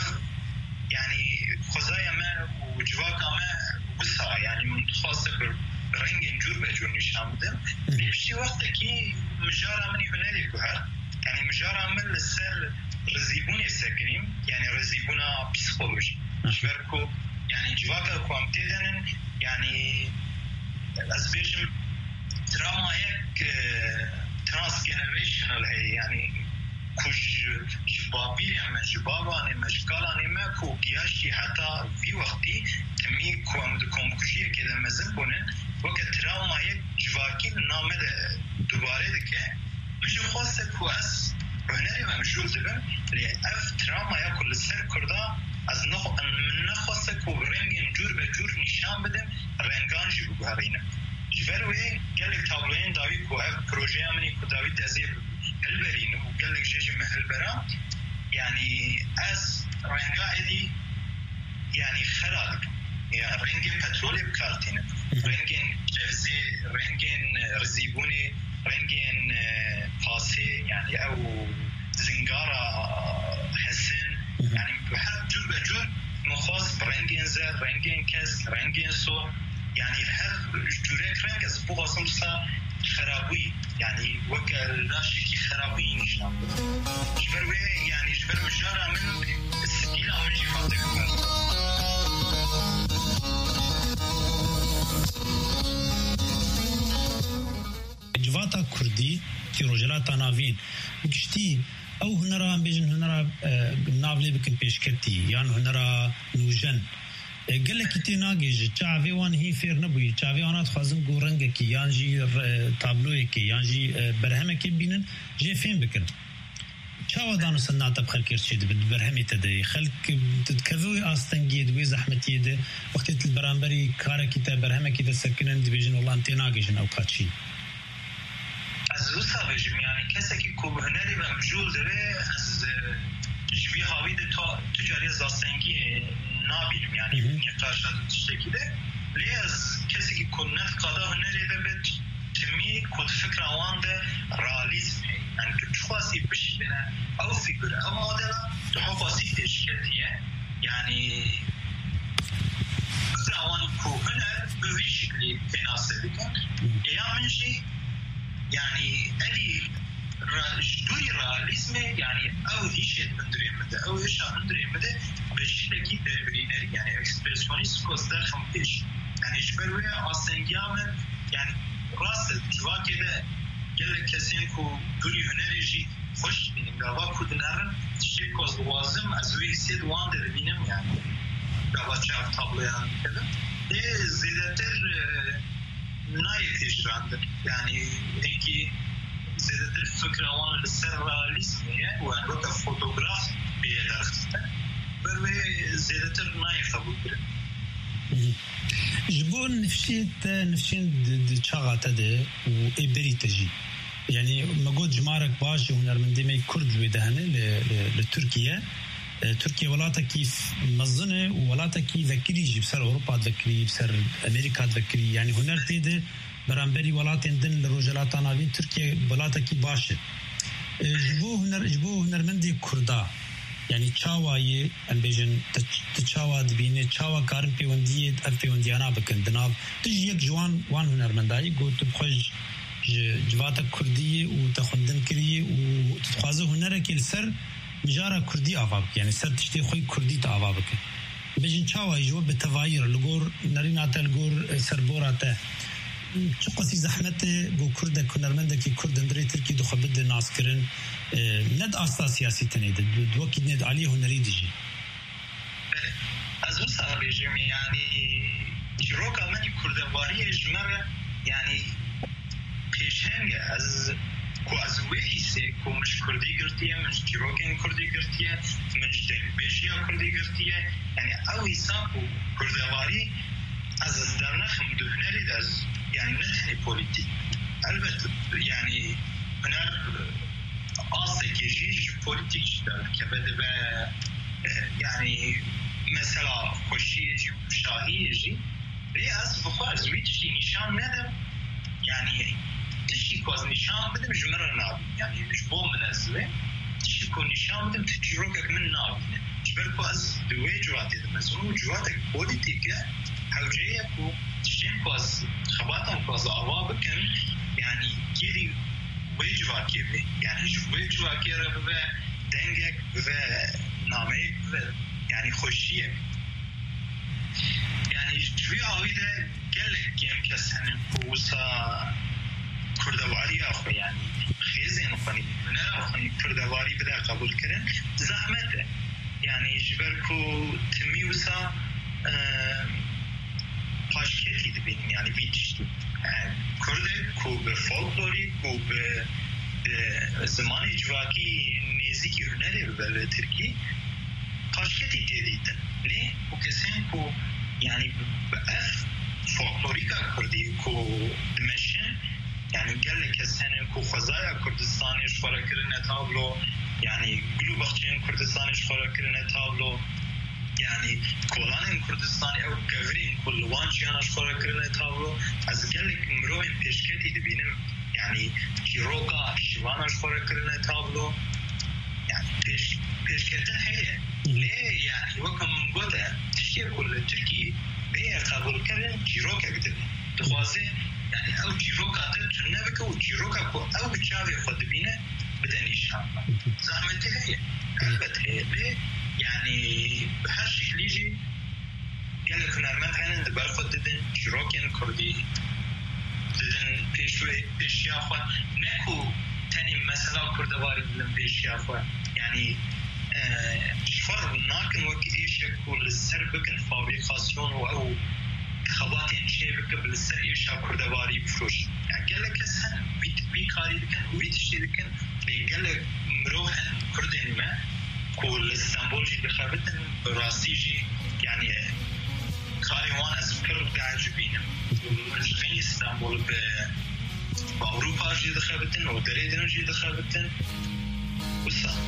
یعنی خدای من و جواک من وسا یعنی من خاصه رنگ جور به جور نشان بدم بیشتر وقتی که مجار منی هنری که یعنی مجار من لسر رزیبونی سکنیم یعنی رزیبونا پسیکولوژی شورکو یعنی جواک کوامتی دنن یعنی از بیشتر تراما یک ترانس جنریشنال هی یعنی کش جبابی هم جبابانی مشکلانی ما کو گیاشی حتی وی وقتی تمی کمکشی که دمزن کنن وقت تراما یک جواکی نامه ده دوباره ده که میشه خواسته کو از هنری و مجول دبن لی اف تراما یک کل سر کرده از من نخواسته کو رنگ جور به جور نشان بدم رنگان جی بگوهرینم جوروی گلک تابلوین داوی کو اف پروژه امنی کو داوی دزیر هلبرین و گلک جیجی هلبرا یعنی از رنگا ادی یعنی خراب یا رنگ پترول بکارتینه رنگ جوزی رنگ رزیبونی رنگ پاسه یعنی او زنگارا حسن یعنی هر جور به جور مخواست رنگ زر رنگ کس خرابوي يعني وكل راشي خرابوي نشنا جبر يعني جبر مجارة من السكيلة من جفاتك
جواتا كردي كي رجلاتا نافين وكشتي او هنرا بيجن هنرا نافلي بكن بيشكتي يعني هنرا نوجن قال لك تي ناجي تشافي وان هي فير نبوي تشافي انا تخازم غورنج كي يانجي تابلو كي يانجي برهمه كي بينن جي فين بكن تشاو دانو سنات بخل كيرشيد بالبرهمه تدي خلق تتكذوي استنجيد وي زحمه يد وقت البرامبري كاره كتاب برهمه كي تسكنن ديفيجن والله انت ناجي او كاتشي
از صاحب يعني کسی کو هنری و موجود داره از جوی هاوی ده تجاری زاستنگی نابیرم یعنی نقاش شکلی لی از کسی کو نت قضا هنری ده به تمی کد فکر آوان ده رالیزم یعنی که چخواسی بشی بینه او فکره او مادلا تحفاسی تشکلیه یعنی فکر آوان کو هنر به وی شکلی تناسبی کن یا منشی يعني أدي جدوري راليزم يعني أو هيش مندري مده أو هيش مندري مده بشكل برينري يعني إكسبرسيونيست كوستر خمتش يعني شبروي أصلاً يعني راس الجوا كده يلا كسين كو دوري هنريجي خوش بينم جوا كودنارن شيء كوز لازم أزوي سيد وان ده بينم يعني جوا شاف طابلو يعني كده ده زيادتر نايت يشراند يعني هيك زيادة الفكرة وان السراليزمية وان وقت فوتوغراف بيدرسته بروي زيادة نايت أبوكره
جبون نفشين شغلة ده وإبري تجي يعني ما قد جمارك باش هنرمندي ما كرد الودهنة لتركيا تركيا ولاتا كيف مظنة ولاتا كيف ذكري جي بسر أوروبا ذكري بسر أمريكا ذكري يعني هنر تيده برانبري ولاتين دن لروجلاتا نابين تركيا ولاتا كي باشه جبو هنرمندي كردا يعني تشاواي ام بيجن تشاوا دبينه تشاوا كارن بيونديه اف بيونديانا بكن دناب تجي يك جوان وان هنرمنداي قلت بخج جواتا كرديه وتخندن كريه وتتخازه هنرك السر مجارة كردي آفابك يعني سر تشتي خوي كردي تآفابك بيجن چاوا يجوا بتغير لغور نريناتا لغور سربوراتا چو قصي زحمته بو كرده كنرمنده كي كردن دري تركي دو خبد ناس كرن ند آستا سياسي تنيد دوكي ند عليه هنري ديجي
از وصا بيجم يعني جروكا مني كردواري جمرة يعني پیشنگ از کو از ویسه کو مش کردی گرتیه مش جروکن کردی گرتیه مش دنبشیا کردی گرتیه یعنی او حساب کردواری از درنخم دهنری از يعني نتني پولیتیک البته يعني هنر آسته که جیج پولیتیک شده که بده به يعني مثلا خوشی جی و شاهی جی لی از بخواه از ویتشی نشان ندم يعني تشي كوز نشان بدم جمرة نابي يعني جبو منزله تشي كو نشان بدم تجروكك من نابي جبر كوز دوي جواتي دمزونو جواتك بوليتيكا حوجيك و تشين كوز خباتن كوز آوابكن يعني كيري ويجواكي بي يعني ويجواكي ربه دنگك بفه ناميك بفه يعني خوشيك يعني جوي آويده قلق كيم كسنن كوسا کردواری آخه يعني خیزه نخونی نه آخونی کردواری بده قبول کردن زحمته يعني جبر کو تمی وسا پاشکتی دبین يعني بیتشتی کرده کو به فولکلوری کو به زمان اجواکی نیزی که هنره به ترکی پاشکتی تدیدن لی او کسین کو يعني به اف فولکلوریکا کردی کو دمشن يعني قال لك السنة كو خزايا كردستاني شخورا كرنا تابلو يعني قلو بخشين كردستاني شخورا كرنا تابلو يعني كولان كردستاني او كفرين كل وانشيانا شخورا كرنا تابلو از قال لك مروين بيشكتي دبينم يعني كيروكا شوانا شخورا كرنا تابلو يعني بيشكتن هي ليه يعني وكم من قوة تشتي كل تركي بيه قبول كرن كيروكا كده تخوازي يعني يعني او جيروكا تنه بك او جيروكا او بتشافي خد بينا بدنيش زحمتي هي البته هي يعني بهالشكل يجي قال لك نرمن هن دبر خد ددن جيروكين كردي ددن بيشوي بيشياخوا نكو تاني مثلا كردواري بدن بيشياخوا يعني شفر ناكن وقت ايش كل السربكن فابريكاسيون او خباتين شيء بك بالسر ايش كردواري بفروش يعني قال لك هسه بيكاري لكن ويتشتي لكن قال لك مروحن كردين ما كل اسطنبول جي دخلتن راستيجي يعني كاري وانا اذكر تعجبينم غير اسطنبول باوروبا جي دخلتن ودريدن جي دخلتن وصا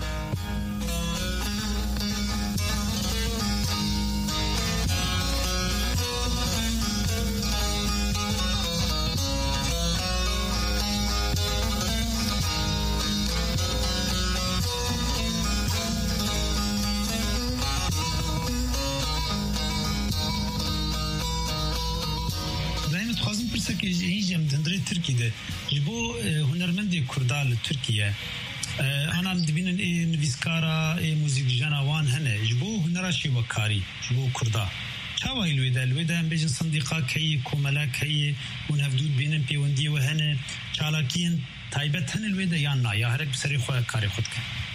تركيا جبو هنرمندي كردال تركيا انا دبين نفيسكارا موزيك جناوان هنا جبو هنراشي وكاري جبو كردا چاوي الودا بيجن صنديقا كي كوملا كي ونهفدود بينن بيوندي وهنا چالاكين تايبت هن الودا يانا يا هرك بسري خويا كاري خدك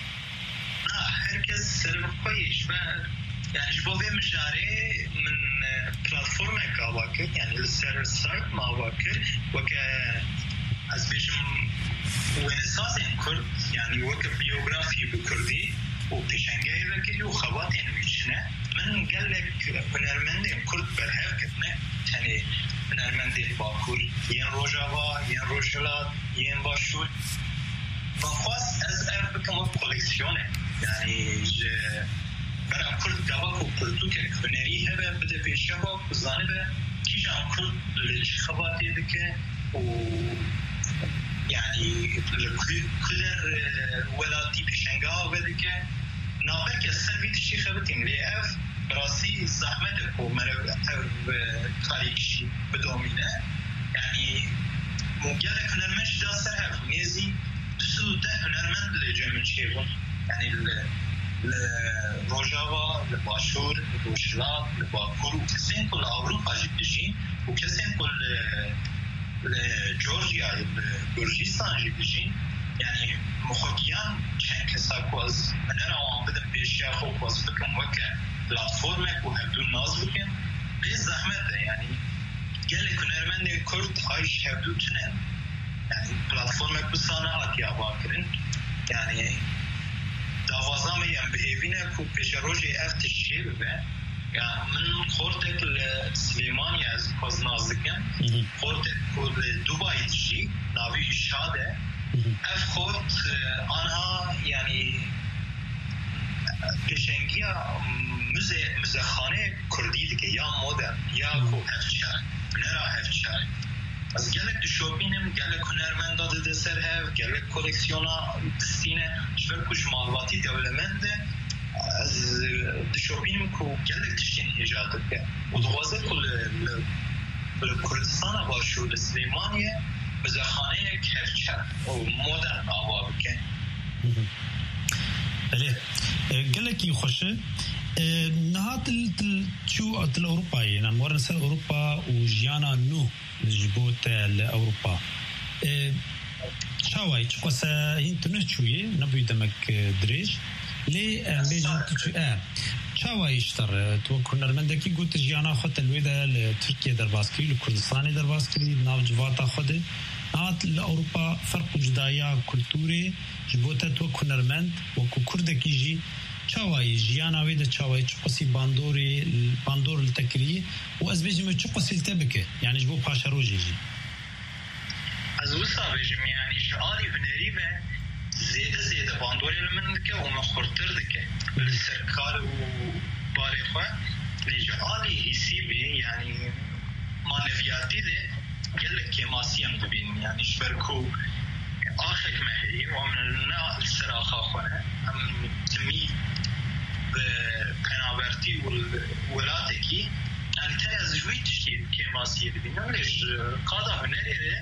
هركز سري خويش يعني جبو بي مجاري من بلاتفورم كاواكر يعني السيرفر سايت ما واكر وك از بيجم وينسازين كرد يعني وك بيوغرافي بكردي وبيشنجاي لكي وخواتين ويشنا من قال لك هنرمندي كرد برهاف كتنا يعني هنرمندي باكور ين روجاوا ين روجلات ين باشور فخواست از اف بكم كوليكسيونه يعني برای کرد داوا کو کردو که کنری هبه بده پیشه با زنی به کیجان کرد لچ خواهی دکه و یعنی لکدر ولاتی پیشنگاه بده که نابر که سلبی تشی خبتیم لی اف براسی زحمت کو مرو کاریکشی بدومینه یعنی ممکنه هنرمنش داستر هف نیزی دسو ده هنرمند لجمن شیبون یعنی لروجاوا لباشور لبوشلات لباكور وكسين كل أوروبا جيبجين وكسين كل لجورجيا لجورجستان جيبجين يعني مخوكيان كان كساكوز أنا روان بدم بيشيا خوكوز بكم وكا بلاتفورمك وهبدون ناز بكم بيز زحمته يعني قال لك هنرمند كرد هايش هبدو تنين يعني بلاتفورمك بصانعات يا باكرين يعني دوازم یم به ایوینه کو پیش روزی افتشی به یا من خورده لسلیمانی از کاز نازکن خورده کو لدوبای تشی ناوی شاده اف خورد آنها یعنی پیشنگی موزه خانه کردی دیگه یا مدرن یا کو هفچر نرا هفچر از گلک دشوبینم گلک هنرمند داده سر هف گلک کلکسیونا دستینه شبه کش مالواتی دولمند از دشوبینم کو گلک تشتین ایجاد که و دوازه کل کردستان باشو لسلیمانیه بزرخانه کفچر و مدرن آوا بکن
بله گلکی خوشه نهات شو الأوروبا يعني مورس أوروبا وجيانا نو جبوت لأوروبا شاوي قصة هنتنه شوية نبي دمك دريج ليه بيجن تشو شاوي اشتر تو كنا المندكي قلت جيانا خط الويدا لتركيا درباسكي لكردستان درباسكي ناو جواتا خده نهات لأوروبا فرق جدايا كولتوري جبوت تو كنا المند وكو كردكي جي چاوای جیانا ویده چاوای چقصی باندور التکریه و از بیجم چقصی التبکه یعنی جبو پاشا روژی جی
از وسا بیجم یعنی شعاری هنری و زیده باندوری من دکه و مخورتر دکه بالسرکار و باری خواه لجعالی حسی بی یعنی مانویاتی ده گلک کماسی هم دبین یعنی شبرکو آخک مهی و من نا السراخا خواه هم تمی بقنابرتي والولاتكي يعني تاني از جوي تشتي كما کیماسی ببینم لیش قادا هنری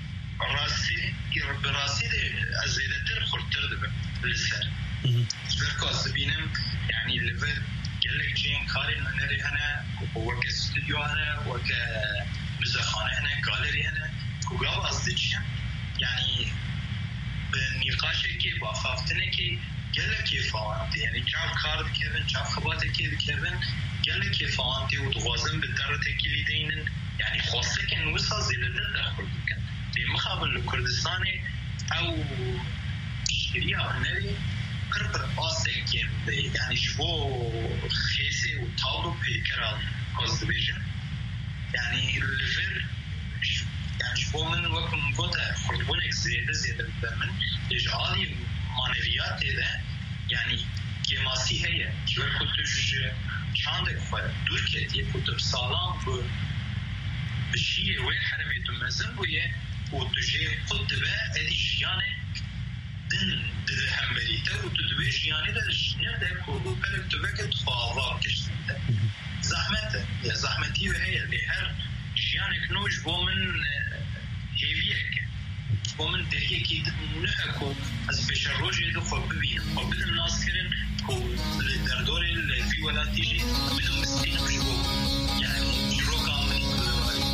راستی از زیادتر خورتر دبم لسر برکاس ببینم یعنی لبر گلک جین کاری هنری هنه وک استودیو هنه وک مزخانه هنه گالری هنه کوگاب از دیچیم یعنی به نقاشه که با خافتنه که گلک فعانتی یعنی چاف کار دکن چاف خبات که دکن گلک فعانتی و دوازن به در تکیلی دینن یعنی خاصه که نوسا زیادتر دخل دکن به مقابل کردستان او شریعه هنری پر آسه که یعنی شو خیسه و تابلو پیکران کاز بیشن یعنی لفر یعنی شو من وقتم گوته خردبونک زیاده بمن اجعالی مانویات ده یعنی کیماسی هیه که کتوش چندک خواهد دور کتیه کتوب سالام بشیه وی حرمی دمزن بویه و دوجه خود دبه ادیش یعنی دن ده همبریته و دوجه جیانی ده جنیر ده که پلک دوبه که تخواهواب کشتن ده زحمته یا زحمتی و هیه ده هر جیانک نوش با من هیویه که با من دریه که نه که از بشر روژه ده خواب ببینم و بدم ناس کرن که در دور الفی ولاتی جی بدم مستینم شبو یعنی جرو کاملی کلواری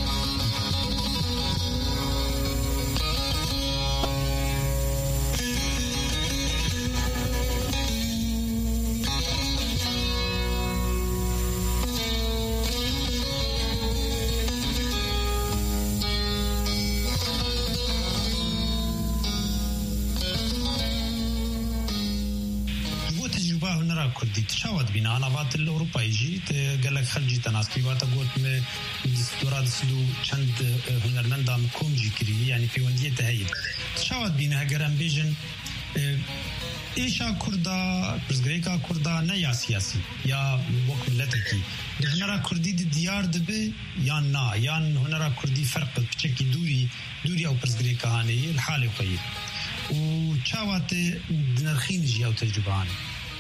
کردی تشاهد بینا نوات الأوروبایی جی تقلق خلجی تناسبی و تا قلت من دورات سلو چند هنرمندان کوم جی کری یعنی پیوندیه تهیب تشاهد بینا هگرم بیجن ایشا کردا پرزگریکا کردا نه یا سیاسی یا وقت ملتکی هنرا کردی دیار دبه یا نا یا هنرا کردی فرق بچکی دوری او پرزگریکا هانی الحال خویی و چاوات نرخین جی او تجربه هانی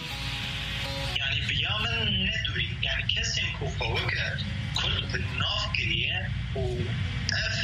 بیامن ندوری یعنی کسی که خواه کرد کرد ناف کریه و اف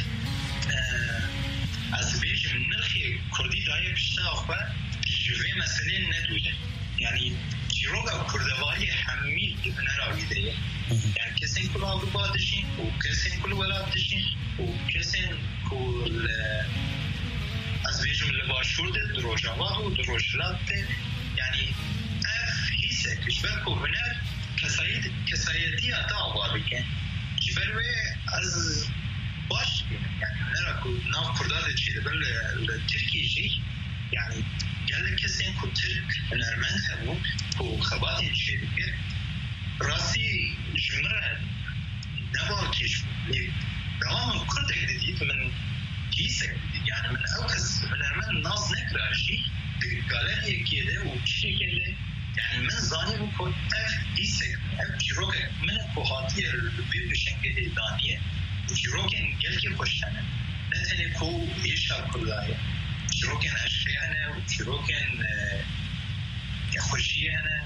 از بیشم نرخی کردی دایه پشته آخواه جوه مسئله ندوره یعنی جیروگا کردواری همی نراوی ده یعنی کسی که آگوبا دشین و کسی که ولاد دشین و کسی که از بیشم لباشور ده دروجاوات و دروجلات ده یعنی کشور کو هنر کسایتی اتا آوار بکن کشور و از باش یعنی هنر کو ناو کرداد چیده بل ترکی جی یعنی گل کسی کو ترک هنرمند همون کو خبات چیده که راستی جمره نبا کشور دوام کردک دیدید من کیسک دیدید یعنی من اوکس هنرمند ناز نکراشی گالری کیده و چی کیده یعنی من زانی بکن اف ایسک اف جیروکه من کوهاتی بیر بشنگه دانیه جیروکن گل که خوشتنه نه تنه کو ایشا کلایه جیروکن عشقیه هنه و جیروکن خوشیه هنه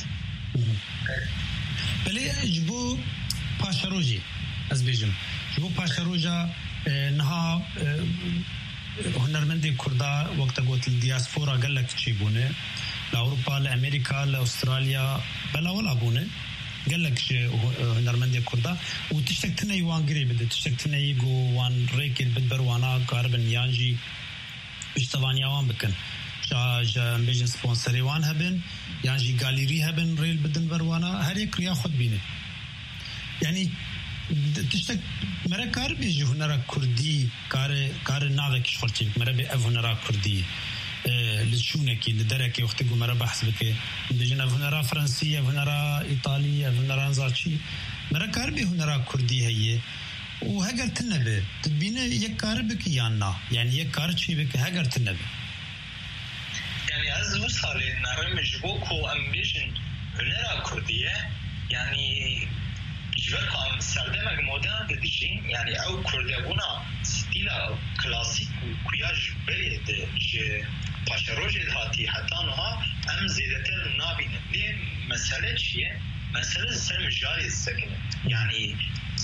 بله جبو پاشروجی از بیجم جبو پاشروجا نها هنرمندی کردا وقتا گوت دیاسپورا گلک چی بونه لأوروبا لأمريكا لأستراليا بلا ولا بونه قال لك هنرمندي كردا وتشتكتنا يوان قريب بده تشتكتنا يجو وان ريكل بدبروانا كاربن يانجي اشتوانيا وان بكن جا بيجن سبونسري وان هبن يانجي غاليري هبن ريل بدن بروانا هر يك ياخذ بينه يعني تشتك مرا كار بيجي هنرا كردي كار ناوك شغلتي مرا بي هنرا كردي لشونكي لدركي وقت جو مرة بحث بك بيجنا هنرا فرنسية هنرا إيطالية هنرا نزاتشي مرة كاربي هنرا كردي هي وهجر تنبه تبينا يكار بك يانا يعني يكار شيء بك هجر تنبه
يعني از وصل نرم جبوكو أمبيجن هنرا كردية يعني جبر كام سردمك مودرن دديشين يعني أو كردبونا ستيلا كلاسيك وكياج بريد پاشروج هاتی حتی نها ام زیادتر نابینه لی مسئله چیه؟ مسئله سر مجاری سکنه یعنی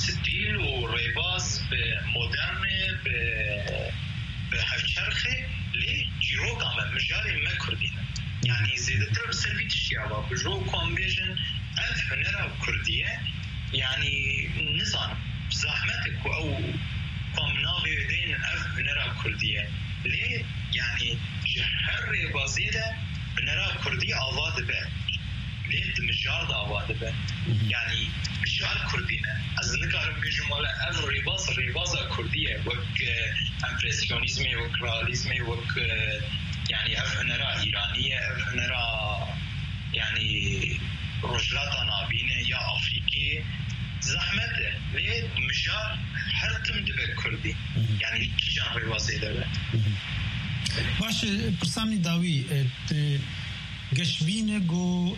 ستیل و ریباز به مدرن به هفچرخه لی جیرو کامل مجاری مکردینه یعنی زیادتر بسر بیتشتیا و بجرو کام بیجن اف هنرا کردیه یعنی نزان زحمتك او کام ناوی دین اف هنرا کردیه لی یعنی جهر بازیده هنرا کردی آواد به لید مجار دا آواده به یعنی مجار کردینه از نکارم بیجم والا اف ریباز کردیه وک امپرسیونیزمی وک رالیزمی وک یعنی اف هنرا ایرانیه اف هنرا یعنی رجلاتا نابینه یا افریقی زحمته لید مجار هر تم دبه کردی یعنی کی جان ریبازی داره
باشه پرسامی داوی گشبینه گو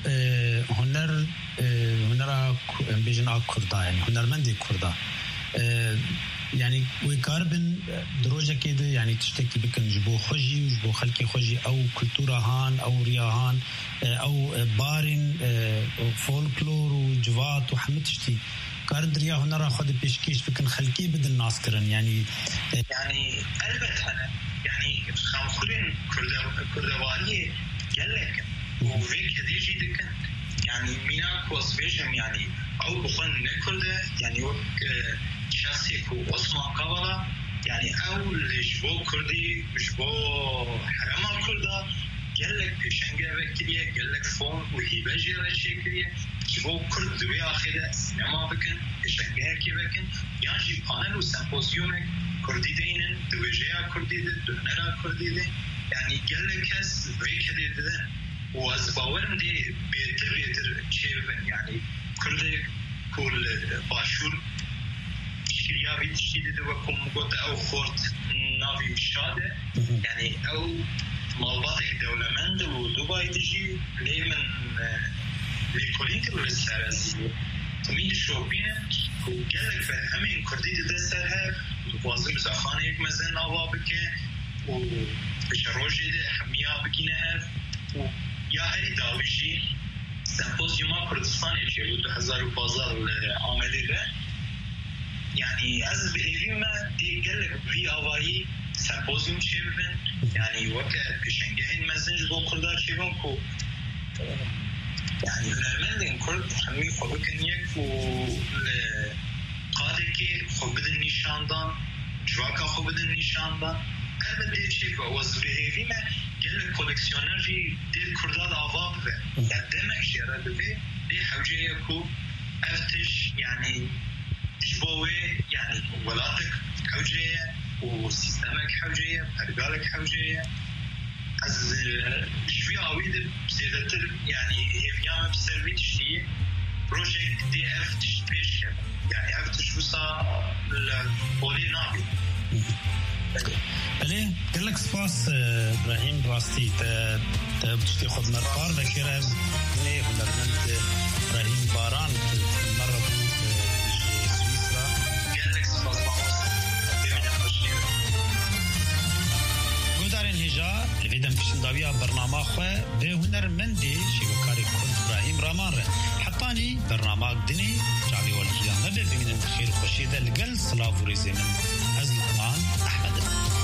هنر بیجنا کردا یعنی هنرمندی کردا یعنی وی کاربن دروجه که ده یعنی تشتکی بکن جبو خوشی و جبو خلکی خوشی او کلتورا هان او ریاهان او بارن فولکلور و جوات و همه تشتی کار دریا هنر خود پیشکش بکن خلکی بدن ناس کرن یعنی
البته یعنی خامخورین کردواری گلکن وفيك هديجي دكن يعني مينا كوسبيشم يعني او بخن نكرده يعني وك شخصي كو عثمان قبلا يعني او لجبو كردي جبو حرما كرده قالك بيشنجا بكريه قالك فون وهيبه جيره شكريه جبو كرد دوي اخره سينما بكن بيشنجا كي بكن يعني جي بانل وسيمبوزيوم كردي دينن دويجيا كردي دنرا كردي يعني قالك هس فيك هدي و از باورم دی بهتر چیون یعنی کرده کل باشور شکریا ویدشیده دو و کم گوته او خورد ناوی شاده یعنی او مالباتک دولمند و دوبای دیجی لی من لی کلینک رو سرازی تمید شوبینه و گلک فر همین کردی ده سر هف و وازم زخانه یک مزن آوا بکه و بشروجی ده همیا بگینه هف و یا هری داویشی سمپوزیوما کردستانی که بود 2015 آمده ده یعنی از به ایوی من دیگر وی آوایی سمپوزیوم چه ببین یعنی وقت پیشنگه این مزنج دو کرده چه ببین که یعنی هنرمند این کرد همی خوبه کنیه و قاده که خوب بدن نیشاندان جواکا خوب بدن نیشاندان البته چه با از به ایوی من گل کلکسیونری دل کرداد آواق به دمک جیره به دی حوجه کو افتش یعنی جبوه یعنی ولاتک حوجه و سیستمک حوجه پرگالک حوجه از جوی آوید زیادتر یعنی هفیام بسرویتش دیه پروژیک دی افتش پیش کرد یعنی افتش وسا لبولی نابید
بله گلک سپاس ابراهیم راستی تا بچتی خود مرکار دکره نه هنرمند ابراهیم باران مره بود سویسرا
گلک سپاس
گودارین هجا لویدم کشنداویا برنامه خواه به هنرمندی شیوکاری خود ابراهیم رامان ره حطانی برنامه دنی جعلی والجیان نبه بمینن خیر خوشیده لگل صلاف و ریزی من از لقمان احمد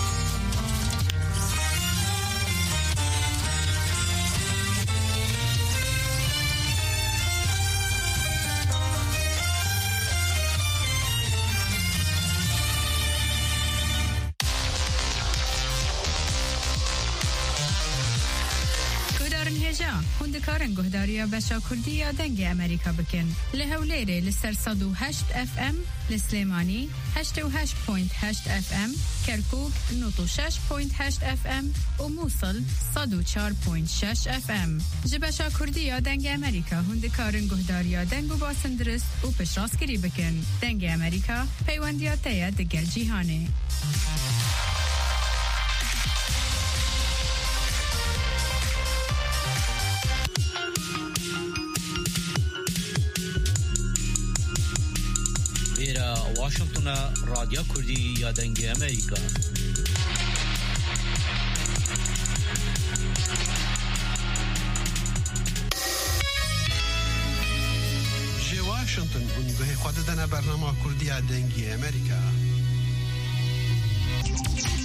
هندکارن گهداریا بشا کردی یا دنگ امریکا بکن لهولیره لسر 108 اف ام لسلیمانی 88.8 اف ام کرکوک 96.8 اف ام و موصل 104.6 اف ام جبشا کردی یا دنگ امریکا هندکارن گهداریا دنگ و باسندرست و پشراسکری بکن دنگ امریکا پیوندیات تاید دگل جیهانه
واشنطن رادیو کردی یا دنگ امریکا
واشنطن ونگاه خود دنا برنامه کردی دنگی امریکا